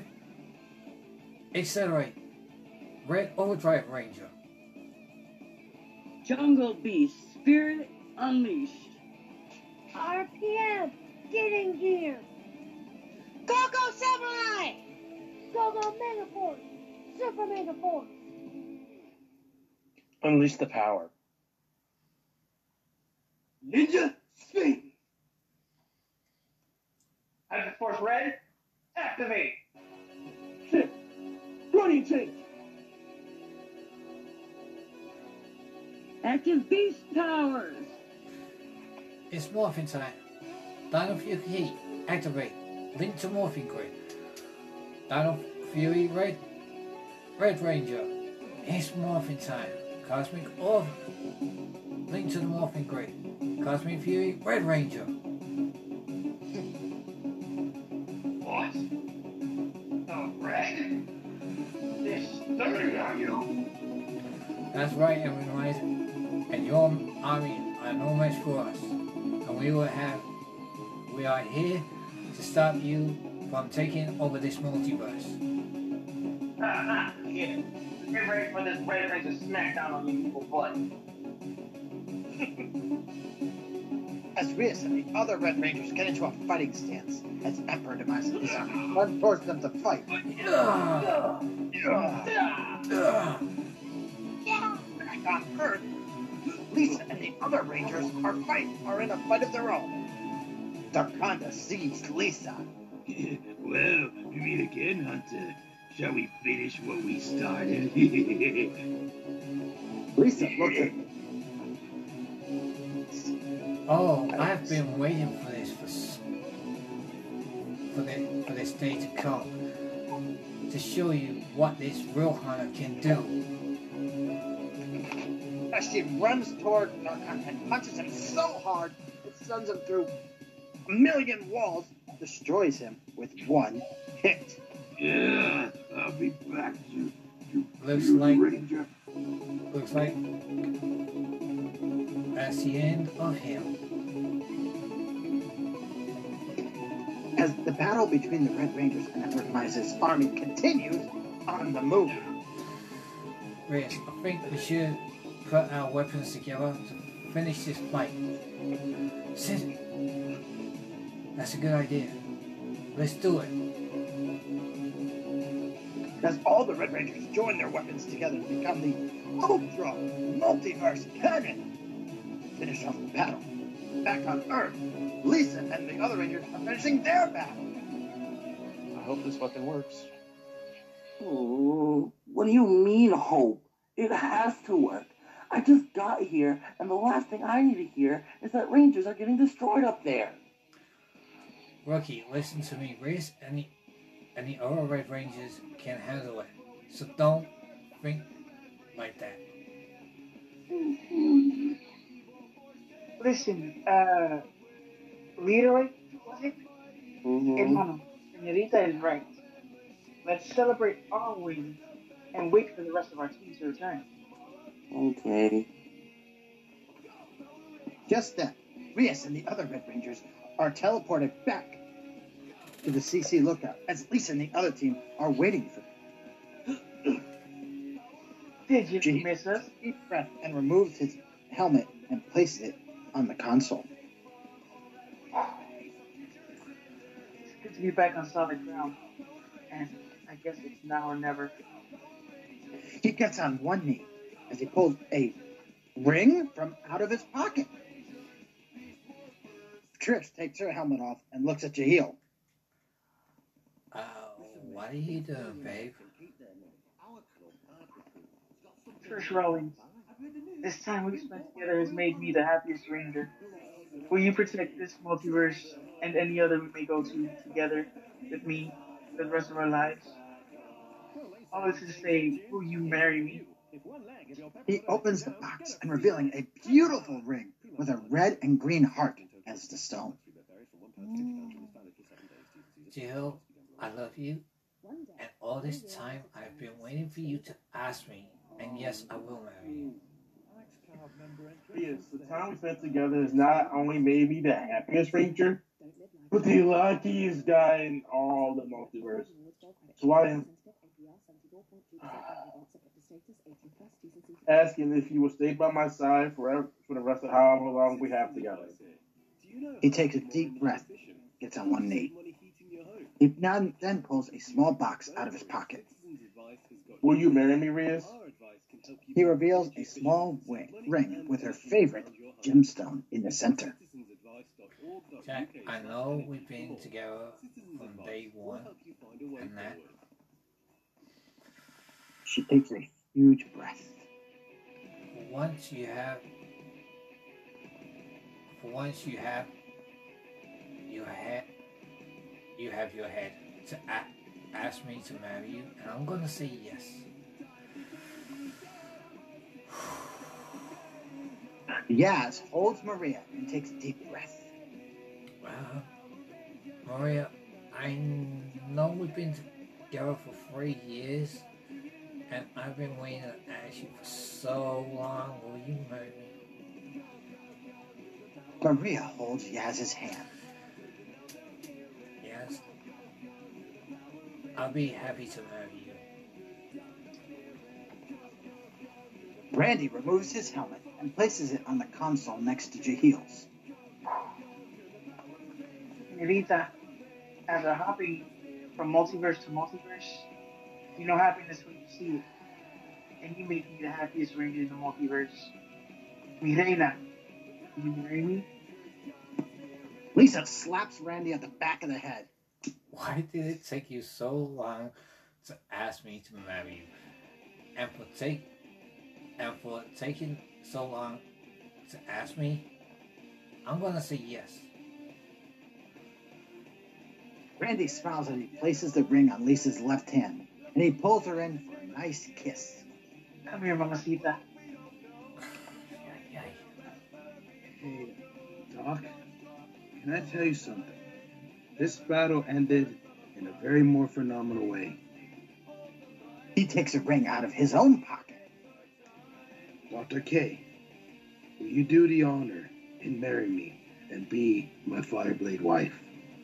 [SPEAKER 6] Accelerate. Red Overdrive Ranger.
[SPEAKER 10] Jungle Beast, Spirit Unleashed.
[SPEAKER 11] R P M, get in gear. Go Go Samurai! Go Go Mega Force! Super Mega Force!
[SPEAKER 16] Unleash the power.
[SPEAKER 13] Ninja Spin!
[SPEAKER 5] Hyper Force Red, activate!
[SPEAKER 13] Shit! Running change!
[SPEAKER 10] Active Beast Powers.
[SPEAKER 6] It's morphin time. Dino Fury Heat, activate. Link to Morphin Grid. Dino Fury Red, Red Ranger. It's morphin time. Cosmic Orb. Link to the Morphin Grid. Cosmic Fury Red Ranger.
[SPEAKER 18] What? Oh, Red. This dirty on you.
[SPEAKER 6] That's right, everyone. And your army are no match for us. And we will have, we are here to stop you from taking over this multiverse.
[SPEAKER 5] Ah, ah, yeah. Get ready for this Red Ranger smackdown on you people butt.
[SPEAKER 9] As Rias and the other Red Rangers get into a fighting stance, as Emperor Demise runs towards them to fight. Back on Earth, Lisa and the other Rangers are fight are in a fight of their own. Darkonda sees Lisa.
[SPEAKER 17] Well, you meet again, Hunter. Shall we finish what we started?
[SPEAKER 9] Lisa looks at
[SPEAKER 6] Oh, I've been waiting for this for s- for this, for this day to come. To show you what this real hunter can do.
[SPEAKER 9] as she runs toward Darkonda and punches him so hard it sends him through a million walls, destroys him with one hit.
[SPEAKER 17] Yeah, I'll be back, you, you
[SPEAKER 6] Looks
[SPEAKER 17] you
[SPEAKER 6] like
[SPEAKER 17] Ranger.
[SPEAKER 6] looks like that's the end of him.
[SPEAKER 9] As the battle between the Red Rangers and Emperor Demise's army continues on the move.
[SPEAKER 6] Reyes, I think we should put our weapons together to finish this fight. Sid, that's a good idea. Let's do it.
[SPEAKER 9] As all the Red Rangers join their weapons together to become the Ultra Multiverse Cannon. Finish off the battle. Back on Earth, Lisa and the other Rangers are finishing their battle.
[SPEAKER 16] I hope this weapon works.
[SPEAKER 14] Oh, what do you mean, hope? It has to work. I just got here, and the last thing I need to hear is that Rangers are getting destroyed up there.
[SPEAKER 6] Rookie, listen to me. Reyes and the, and the other Red Rangers can handle it. So don't think like that.
[SPEAKER 4] Listen, uh, Leroy, was it?
[SPEAKER 14] Mm-hmm.
[SPEAKER 4] Hermano, Senorita is right. Let's celebrate our win and wait for the rest of our team to return.
[SPEAKER 14] Okay.
[SPEAKER 9] Just then, Rias and the other Red Rangers are teleported back to the C C lookout as Lisa and the other team are waiting for them.
[SPEAKER 4] Did you
[SPEAKER 9] She
[SPEAKER 4] miss us?
[SPEAKER 9] deep breath and removes his helmet and places it on the console.
[SPEAKER 4] It's good to be back on solid ground. And I guess it's now or never.
[SPEAKER 9] He gets on one knee as he pulls a ring from out of his pocket. Trish takes her helmet off and looks at Jahil.
[SPEAKER 6] Uh, what are you doing, babe?
[SPEAKER 4] Trish Rollins, this time we've spent together has made me the happiest Ranger. Will you protect this multiverse and any other we may go to together with me for the rest of our lives? All this is to say, will you marry me?
[SPEAKER 9] He opens the box and revealing a beautiful ring with a red and green heart as the stone.
[SPEAKER 6] Jill, I love you. And all this time I've been waiting for you to ask me. And yes, I will marry you.
[SPEAKER 7] Yes, the time we spent together has not only made me the happiest Ranger, but the luckiest guy in all the multiverse. So I am. asking if you will stay by my side forever for the rest of however long we have together.
[SPEAKER 9] He takes a deep breath, gets on one knee. He now then pulls a small box out of his pocket.
[SPEAKER 7] Will you marry me, Reyes?
[SPEAKER 9] He reveals a small wi- ring with her favorite gemstone in the center.
[SPEAKER 6] Jack, I know we've been together from day one, and that.
[SPEAKER 9] She takes a huge breath.
[SPEAKER 6] For once you have, for once you have your head, you have your head to a- ask me to marry you, and I'm gonna say yes.
[SPEAKER 9] Yaz holds Maria and takes a deep breath.
[SPEAKER 6] Well, Maria, I know we've been together for three years, and I've been waiting to ask you for so long. Will you marry me?
[SPEAKER 9] Maria holds Yaz's hand.
[SPEAKER 6] Yes. I'll be happy to marry you.
[SPEAKER 9] Randy removes his helmet and places it on the console next to Jahil's.
[SPEAKER 4] Nerita, after hopping from multiverse to multiverse, you know happiness when you see it. And you make me the happiest ranger in the multiverse. Mi reina, will you marry me?
[SPEAKER 9] Lisa slaps Randy at the back of the head.
[SPEAKER 6] Why did it take you so long to ask me to marry you? And for take and for taking so long to ask me, I'm gonna say yes.
[SPEAKER 9] Randy smiles as he places the ring on Lisa's left hand, and he pulls her in for a nice kiss.
[SPEAKER 4] Come here, mamacita.
[SPEAKER 1] Hey, Doc, can I tell you something? This battle ended in a very more phenomenal way.
[SPEAKER 9] He takes a ring out of his own pocket.
[SPEAKER 1] Doctor K, will you do the honor and marry me and be my Fireblade wife?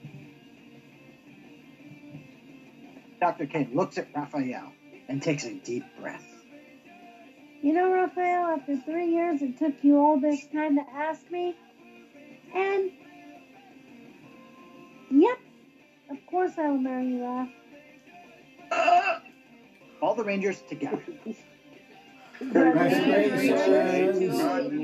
[SPEAKER 9] Doctor K looks at Raphael and takes a deep breath.
[SPEAKER 11] You know, Raphael, after three years, it took you all this time to ask me. And, yep, of course I will marry you, Raph.
[SPEAKER 9] All the Rangers together.
[SPEAKER 7] Congratulations.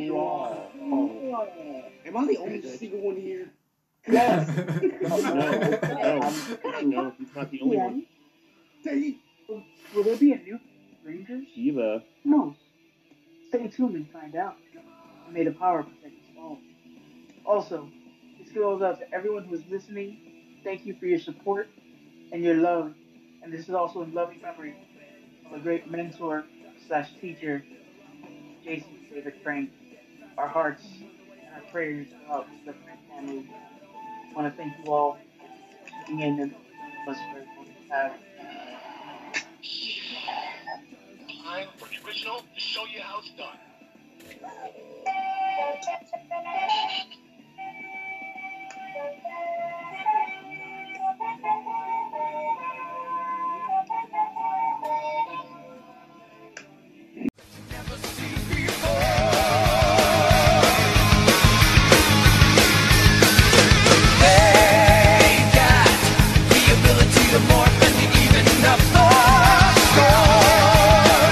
[SPEAKER 7] Am I the only single one here? Yes. no, no, no, he's not the only one.
[SPEAKER 4] Will, will there be a new Rangers?
[SPEAKER 16] Shiva.
[SPEAKER 4] No. Stay tuned and find out. I made a power protect his phone. Also, this goes out to everyone who is listening. Thank you for your support and your love. And this is also in loving memory of a great mentor slash teacher, Jason David Frank. Our hearts and our prayers go out to the Frank family. I want to thank you all for tuning in and us for everyone to have.
[SPEAKER 19] Time for the original to show you how it's done. They got the ability to morph and even up the score.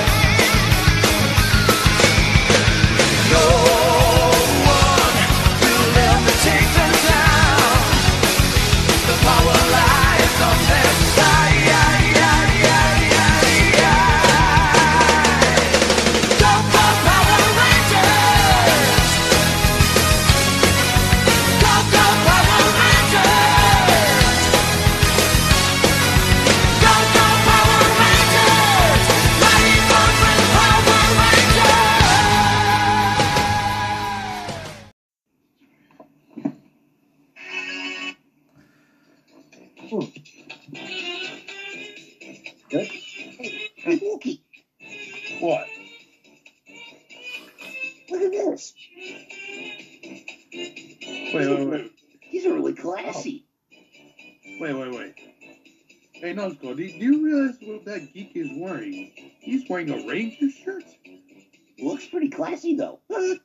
[SPEAKER 19] No one will ever take them down. The power lies on their side. Go go Power Rangers! Go go Power Rangers! Go go Power Rangers! Mighty Morphin Power
[SPEAKER 8] Good. Hey, Wookie.
[SPEAKER 1] What?
[SPEAKER 8] Look at this.
[SPEAKER 1] Wait, wait, wait.
[SPEAKER 8] These are really classy.
[SPEAKER 1] Wait, wait, wait. Hey, Nuzco, do, do you realize what that geek is wearing? He's wearing a Ranger shirt?
[SPEAKER 8] Looks pretty classy, though.
[SPEAKER 1] But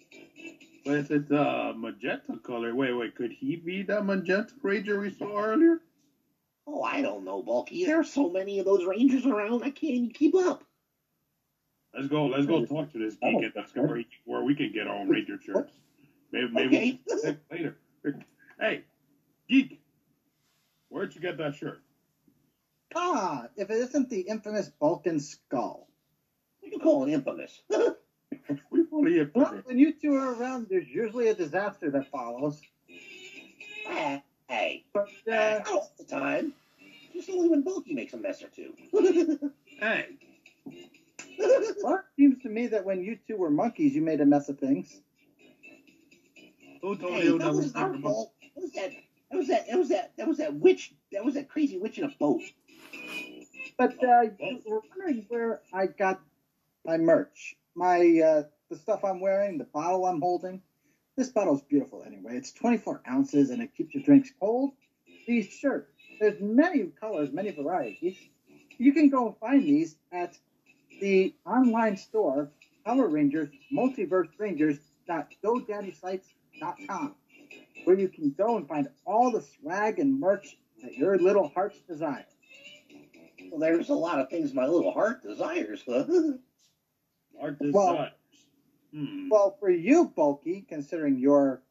[SPEAKER 1] if it's uh, magenta color, wait, wait, could he be that magenta ranger we saw earlier?
[SPEAKER 8] Oh, I don't know, Bulky. There are so many of those rangers around, I can't even keep up.
[SPEAKER 1] Let's go. Let's go talk to this geek and let's go where, he, where we can get our own ranger shirts. Maybe, maybe
[SPEAKER 8] Okay.
[SPEAKER 1] later. Hey, geek, where'd you get that shirt?
[SPEAKER 9] Ah, if it isn't the infamous Vulcan skull.
[SPEAKER 8] What do you call it infamous?
[SPEAKER 1] We fully infamous.
[SPEAKER 9] Well, when you two are around, there's usually a disaster that follows.
[SPEAKER 8] Hey, hey.
[SPEAKER 9] But, uh,
[SPEAKER 8] Not all the time. Just only when Bulky makes a mess or two.
[SPEAKER 1] Hey.
[SPEAKER 9] Well, it seems to me that when you two were monkeys, you made a mess of things.
[SPEAKER 1] Who told
[SPEAKER 8] Hey,
[SPEAKER 1] you
[SPEAKER 8] that
[SPEAKER 1] that
[SPEAKER 8] was
[SPEAKER 1] was
[SPEAKER 8] our fault. That was that. That was that. That was that. That was that witch. That was that crazy witch in a boat.
[SPEAKER 9] But uh, you were wondering where I got my merch, my uh, the stuff I'm wearing, the bottle I'm holding. This bottle's beautiful anyway. It's twenty-four ounces and it keeps your drinks cold. These shirts, there's many colors, many varieties. You can go and find these at the online store Power Rangers Multiverse Rangers dot godaddy sites dot com, where you can go and find all the swag and merch that your little hearts desire.
[SPEAKER 8] Well, there's a lot of things my little heart desires, huh?
[SPEAKER 1] Heart
[SPEAKER 9] Well,
[SPEAKER 1] desires. Hmm.
[SPEAKER 9] Well, for you, Bulky, considering your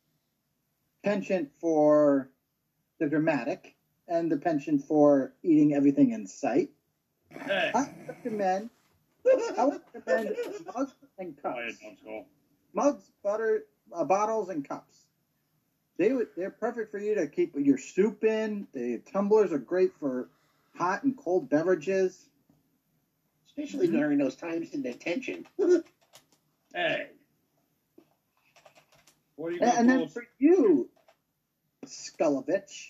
[SPEAKER 9] penchant for the dramatic and the penchant for eating everything in sight,
[SPEAKER 1] Hey.
[SPEAKER 9] I recommend I would recommend mugs and
[SPEAKER 1] Go ahead,
[SPEAKER 9] cups.
[SPEAKER 1] Numbskull.
[SPEAKER 9] Mugs, butter, uh, bottles, and cups. They would they're perfect for you to keep your soup in. The tumblers are great for hot and cold beverages.
[SPEAKER 8] Especially during those times in detention.
[SPEAKER 1] Hey. What are you
[SPEAKER 9] And,
[SPEAKER 1] gonna
[SPEAKER 9] and then
[SPEAKER 1] post?
[SPEAKER 9] for you, Skullovich,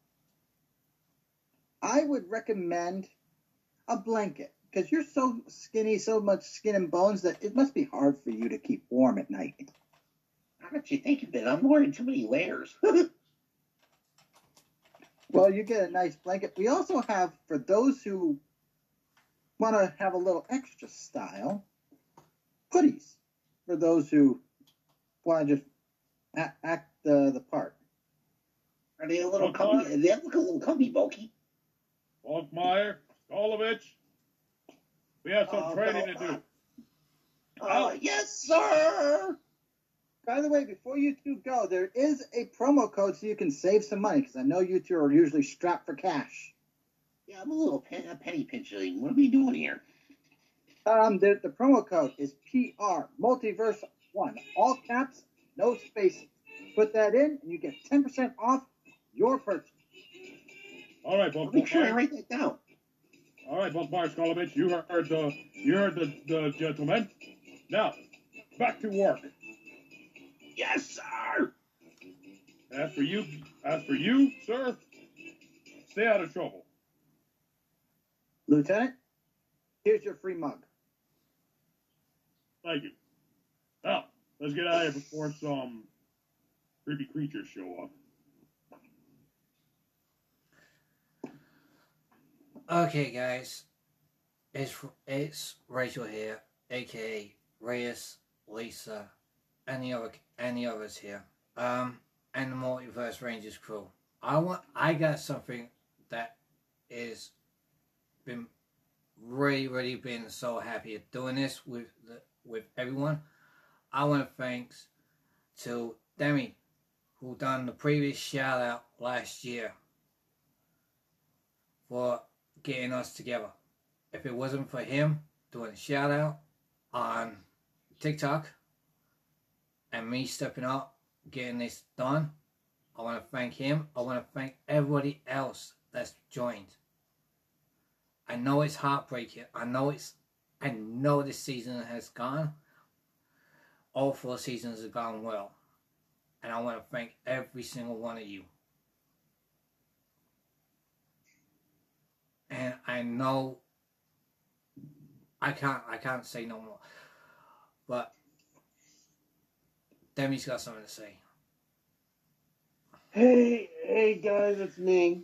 [SPEAKER 9] I would recommend a blanket because you're so skinny, so much skin and bones that it must be hard for you to keep warm at night.
[SPEAKER 8] How don't you think of it? I'm wearing too many layers.
[SPEAKER 9] Well, you get a nice blanket. We also have, for those who want to have a little extra style, hoodies. For those who want to just act, act the, the part.
[SPEAKER 8] Are they a little
[SPEAKER 1] Okay.
[SPEAKER 8] comfy? They look a little comfy, Bulky.
[SPEAKER 1] Falkmeyer, Skolovich, we have some
[SPEAKER 8] Oh,
[SPEAKER 1] training
[SPEAKER 8] no.
[SPEAKER 1] to do.
[SPEAKER 8] Oh, yes, sir.
[SPEAKER 9] By the way, before you two go, there is a promo code so you can save some money, because I know you two are usually strapped for cash.
[SPEAKER 8] Yeah, I'm a little pen, a penny pinching. What are we doing here?
[SPEAKER 9] Um, the, the promo code is P R Multiverse one, all caps, no spaces. Put that in, and you get ten percent off your purchase.
[SPEAKER 1] All right, Bob.
[SPEAKER 8] Make sure I write that down.
[SPEAKER 1] All right, Falkmeyer, Skolovich, you heard the you heard the, the gentleman. Now, back to work.
[SPEAKER 8] Yes, sir.
[SPEAKER 1] As for you, as for you, sir, stay out of trouble.
[SPEAKER 9] Lieutenant, here's your free mug.
[SPEAKER 1] Thank you. Now, let's get out of here before some creepy creatures show up.
[SPEAKER 6] Okay, guys, it's it's Rachel here, aka Reyes, Lisa, and the other and the others here, um, and the Multiverse Rangers crew. I want I got something that is been really really been so happy at doing this with the, with everyone. I want to thanks to Demi, who done the previous shout out last year for getting us together. If it wasn't for him doing a shout out on TikTok and me stepping up, getting this done, I want to thank him. I want to thank everybody else that's joined. I know it's heartbreaking. I know it's, I know this season has gone. All four seasons have gone well. And I want to thank every single one of you. And I know I can't I can't say no more. But Demi's got something to say.
[SPEAKER 7] Hey, hey guys, it's me.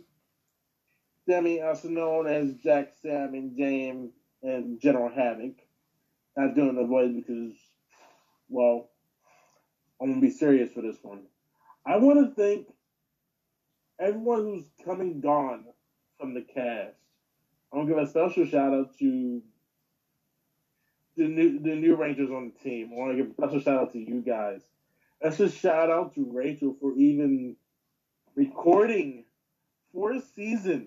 [SPEAKER 7] Demi, also known as Jack, Sam, and James, and General Havoc. not doing the voice because, well, I'm gonna be serious for this one. I want to thank everyone who's come and gone from the cast. I want to give a special shout out to the new the new Rangers on the team. I want to give a special shout out to you guys. Let's just shout out to Rachel for even recording four seasons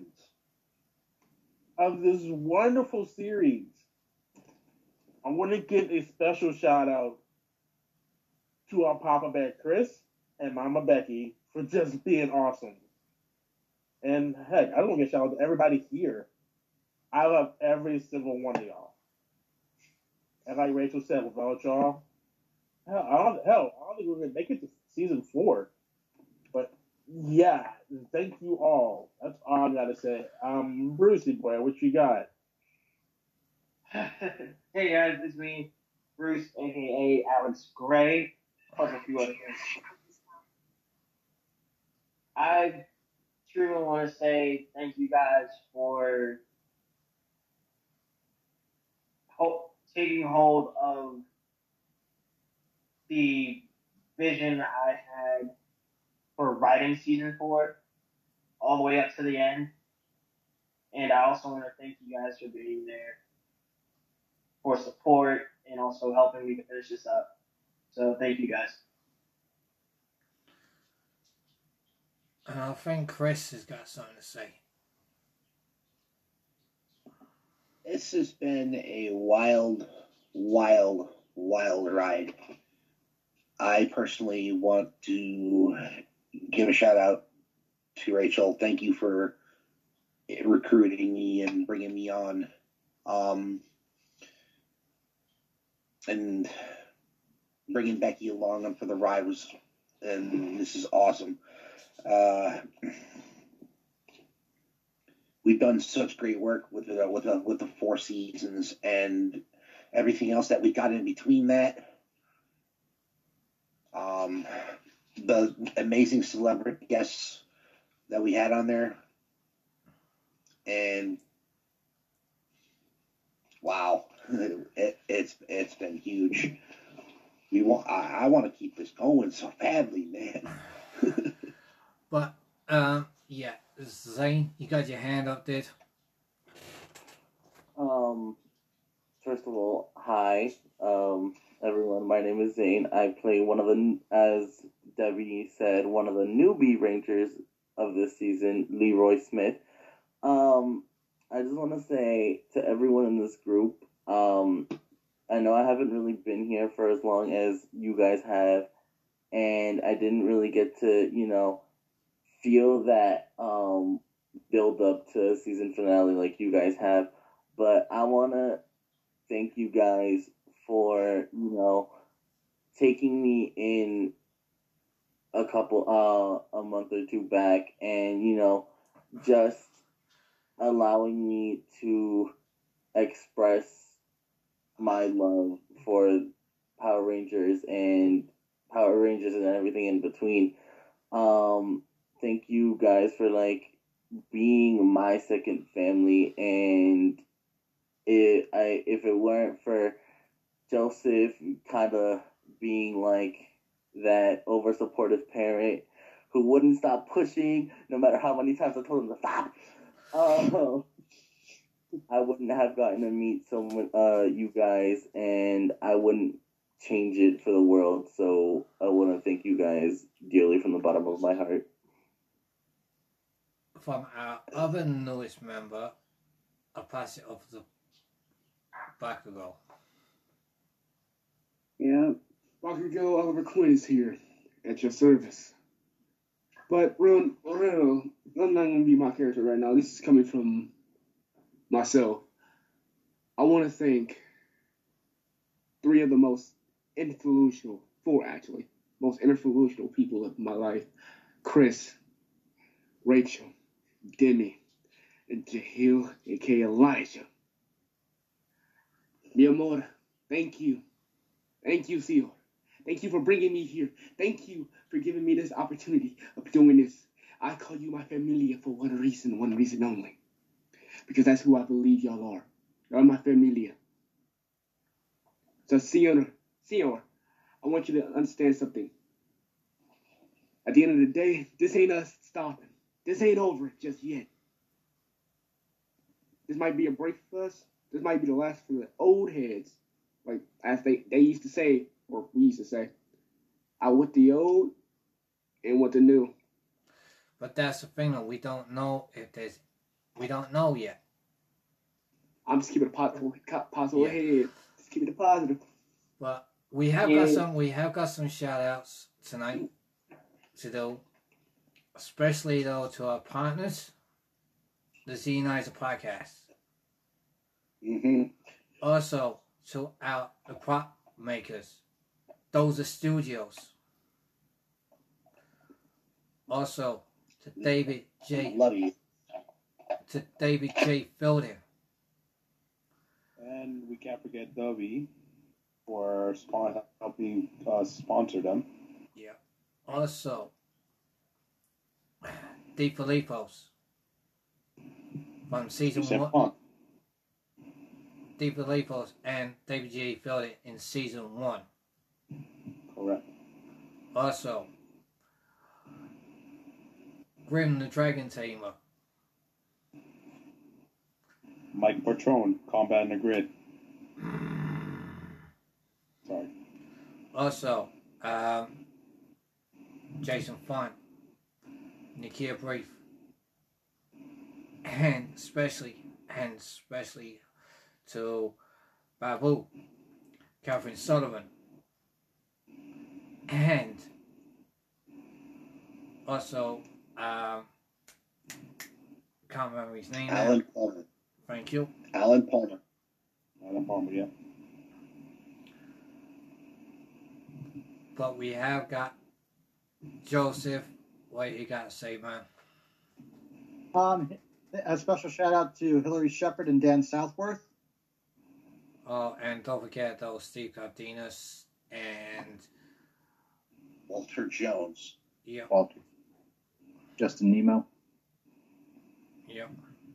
[SPEAKER 7] of this wonderful series. I want to give a special shout out to our Papa Bear Chris and Mama Becky for just being awesome. And heck, I don't want to get shout out to everybody here. I love every single one of y'all. And like Rachel said, without y'all, hell, I don't, hell, I don't think we're going to make it to season four. But yeah, thank you all. That's all I got to say. Um, Brucey boy, what you got?
[SPEAKER 5] Hey guys, it's me, Bruce, aka Alex Gray, plus a few other things. I truly want to say thank you guys for ho- taking hold of the vision I had for writing season four all the way up to the end. And I also want to thank you guys for being there for support and also helping me to finish this up. So thank you guys.
[SPEAKER 6] And I think Chris has got something to say.
[SPEAKER 8] This has been a wild, wild, wild ride. I personally want to give a shout out to Rachel. Thank you for recruiting me and bringing me on. Um, and bringing Becky along for the ride was, and this is awesome. Uh, we've done such great work with the, with the, with the four seasons and everything else that we got in between that. Um, the amazing celebrity guests that we had on there, and wow, it, it's it's been huge. We want I, I want to keep this going so badly, man.
[SPEAKER 6] But um, yeah, Zane, you got your hand up, dude.
[SPEAKER 14] Um, first of all, hi, um, everyone. My name is Zane. I play one of the, as Debbie said, one of the newbie Rangers of this season, Leroy Smith. Um, I just want to say to everyone in this group, um, I know I haven't really been here for as long as you guys have, and I didn't really get to, you know, feel that um, build up to season finale like you guys have. But I want to thank you guys for, you know, taking me in a couple, uh, a month or two back and, you know, just allowing me to express my love for Power Rangers and Power Rangers and everything in between. Um, thank you guys for, like, being my second family, and it, I, if it weren't for Joseph kind of being, like, that over-supportive parent who wouldn't stop pushing no matter how many times I told him to stop, uh, I wouldn't have gotten to meet someone, uh, you guys, and I wouldn't change it for the world. So I want to thank you guys dearly from the bottom of my heart.
[SPEAKER 6] From our other newest member, I'll pass it off to Bakugo.
[SPEAKER 13] Yeah, Bakugo Oliver Quinn is here at your service. But real, real, I'm not going to be my character right now. This is coming from myself. I want to thank three of the most influential, four actually, most influential people of my life. Chris, Rachel, Demi, and Jahil, a k a. Elijah. Mi amor, thank you. Thank you, Theo. Thank you for bringing me here. Thank you for giving me this opportunity of doing this. I call you my familia for one reason, one reason only. Because that's who I believe y'all are. Y'all are my familia. So, Senor, Senor, I want you to understand something. At the end of the day, this ain't us stopping. This ain't over just yet. This might be a break for us. This might be the last for the old heads. Like, as they, they used to say, or we used to say, out with the old and with the new.
[SPEAKER 6] But that's the thing, though. We don't know if there's... We don't know yet.
[SPEAKER 13] I'm just keeping it positive, positive yeah. ahead. Just keep it positive.
[SPEAKER 6] But we have
[SPEAKER 13] yeah.
[SPEAKER 6] got some. We have got some shout outs tonight to do, especially though to our partners, the Zenizer podcast.
[SPEAKER 8] Mm-hmm.
[SPEAKER 6] Also to our the prop makers, those are studios. Also to David J.
[SPEAKER 8] Love you.
[SPEAKER 6] To David J. Fielding.
[SPEAKER 7] And we can't forget Dobby for spon- helping us sponsor them.
[SPEAKER 6] Yeah. Also, De Filipos from season one. Fun. De Filipos and David J. Fielding in season one.
[SPEAKER 7] Correct.
[SPEAKER 6] Also, Grim the Dragon Tamer.
[SPEAKER 7] Mike Portrone, Combat in the Grid. Sorry.
[SPEAKER 6] Also, um, Jason Font, Nikia Brief, and especially, and especially to Babu, Catherine Sullivan, and also, um, can't remember his name.
[SPEAKER 8] Alan
[SPEAKER 6] now.
[SPEAKER 8] Palmer.
[SPEAKER 6] Thank you.
[SPEAKER 8] Alan Palmer.
[SPEAKER 7] Alan Palmer, yeah.
[SPEAKER 6] But we have got Joseph. What you got to say, man?
[SPEAKER 9] Um, a special shout out to Hillary Shepard and Dan Southworth.
[SPEAKER 6] Oh, and don't forget those Steve Cardenas and
[SPEAKER 8] Walter Jones.
[SPEAKER 6] Yep.
[SPEAKER 9] Walter. Justin Nemo.
[SPEAKER 6] Yep.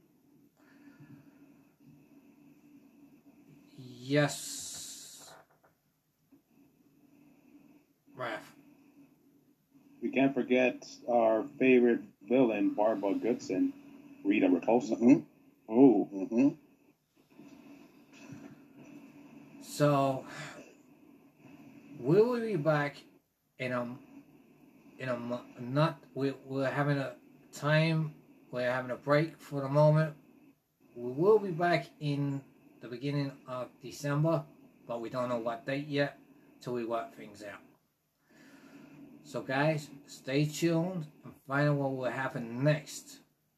[SPEAKER 6] Yes. Raph.
[SPEAKER 7] We can't forget our favorite villain, Barbara Goodson, Rita Repulsa.
[SPEAKER 8] Mm-hmm.
[SPEAKER 7] Oh.
[SPEAKER 8] Mm-hmm.
[SPEAKER 6] So, we will be back in a, in a, mo- not, we, we're having a time, we're having a break for the moment. We will be back in the beginning of December, but we don't know what date yet till we work things out. So guys, stay tuned and find out what will happen next.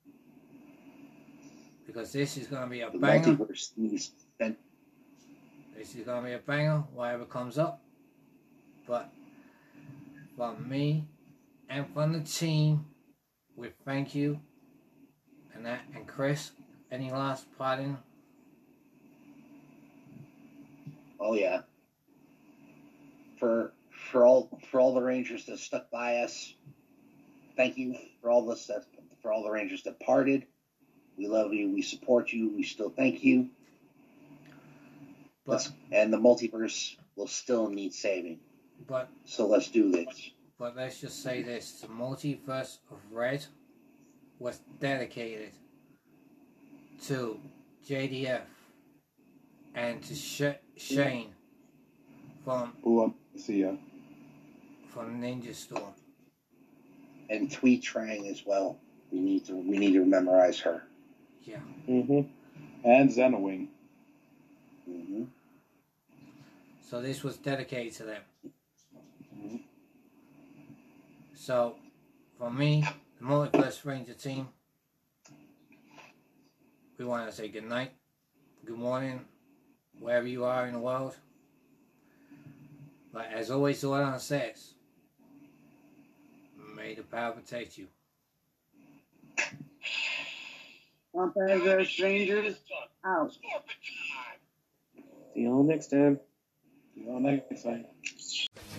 [SPEAKER 6] Because this is going to be a
[SPEAKER 8] The
[SPEAKER 6] banger.
[SPEAKER 8] multiverse needs and
[SPEAKER 6] This is going to be a banger, whatever comes up. But from me and from the team, we thank you. And that, and Chris, any last parting?
[SPEAKER 8] oh yeah. For for all for all the Rangers that stuck by us, thank you. For all the stuff, for all the Rangers that parted, we love you. We support you. We still thank you.
[SPEAKER 6] But,
[SPEAKER 8] and the multiverse will still need saving.
[SPEAKER 6] But
[SPEAKER 8] so let's do this.
[SPEAKER 6] But let's just say this: the multiverse of Red was dedicated to J D F and to Sh- Shane from
[SPEAKER 7] Ooh, see ya.
[SPEAKER 6] from Ninja Storm.
[SPEAKER 8] And Tweet Trang as well. We need to we need to memorize her.
[SPEAKER 6] Yeah.
[SPEAKER 7] Mm-hmm. And Xenowing.
[SPEAKER 8] Mm-hmm.
[SPEAKER 6] So this was dedicated to them.
[SPEAKER 7] Mm-hmm.
[SPEAKER 6] So, for me, the Multiverse Ranger team, we want to say good night, good morning, wherever you are in the world. But as always, the Lord says, may the power protect you.
[SPEAKER 10] Multiverse Rangers out.
[SPEAKER 16] See y'all next time.
[SPEAKER 7] See y'all next time.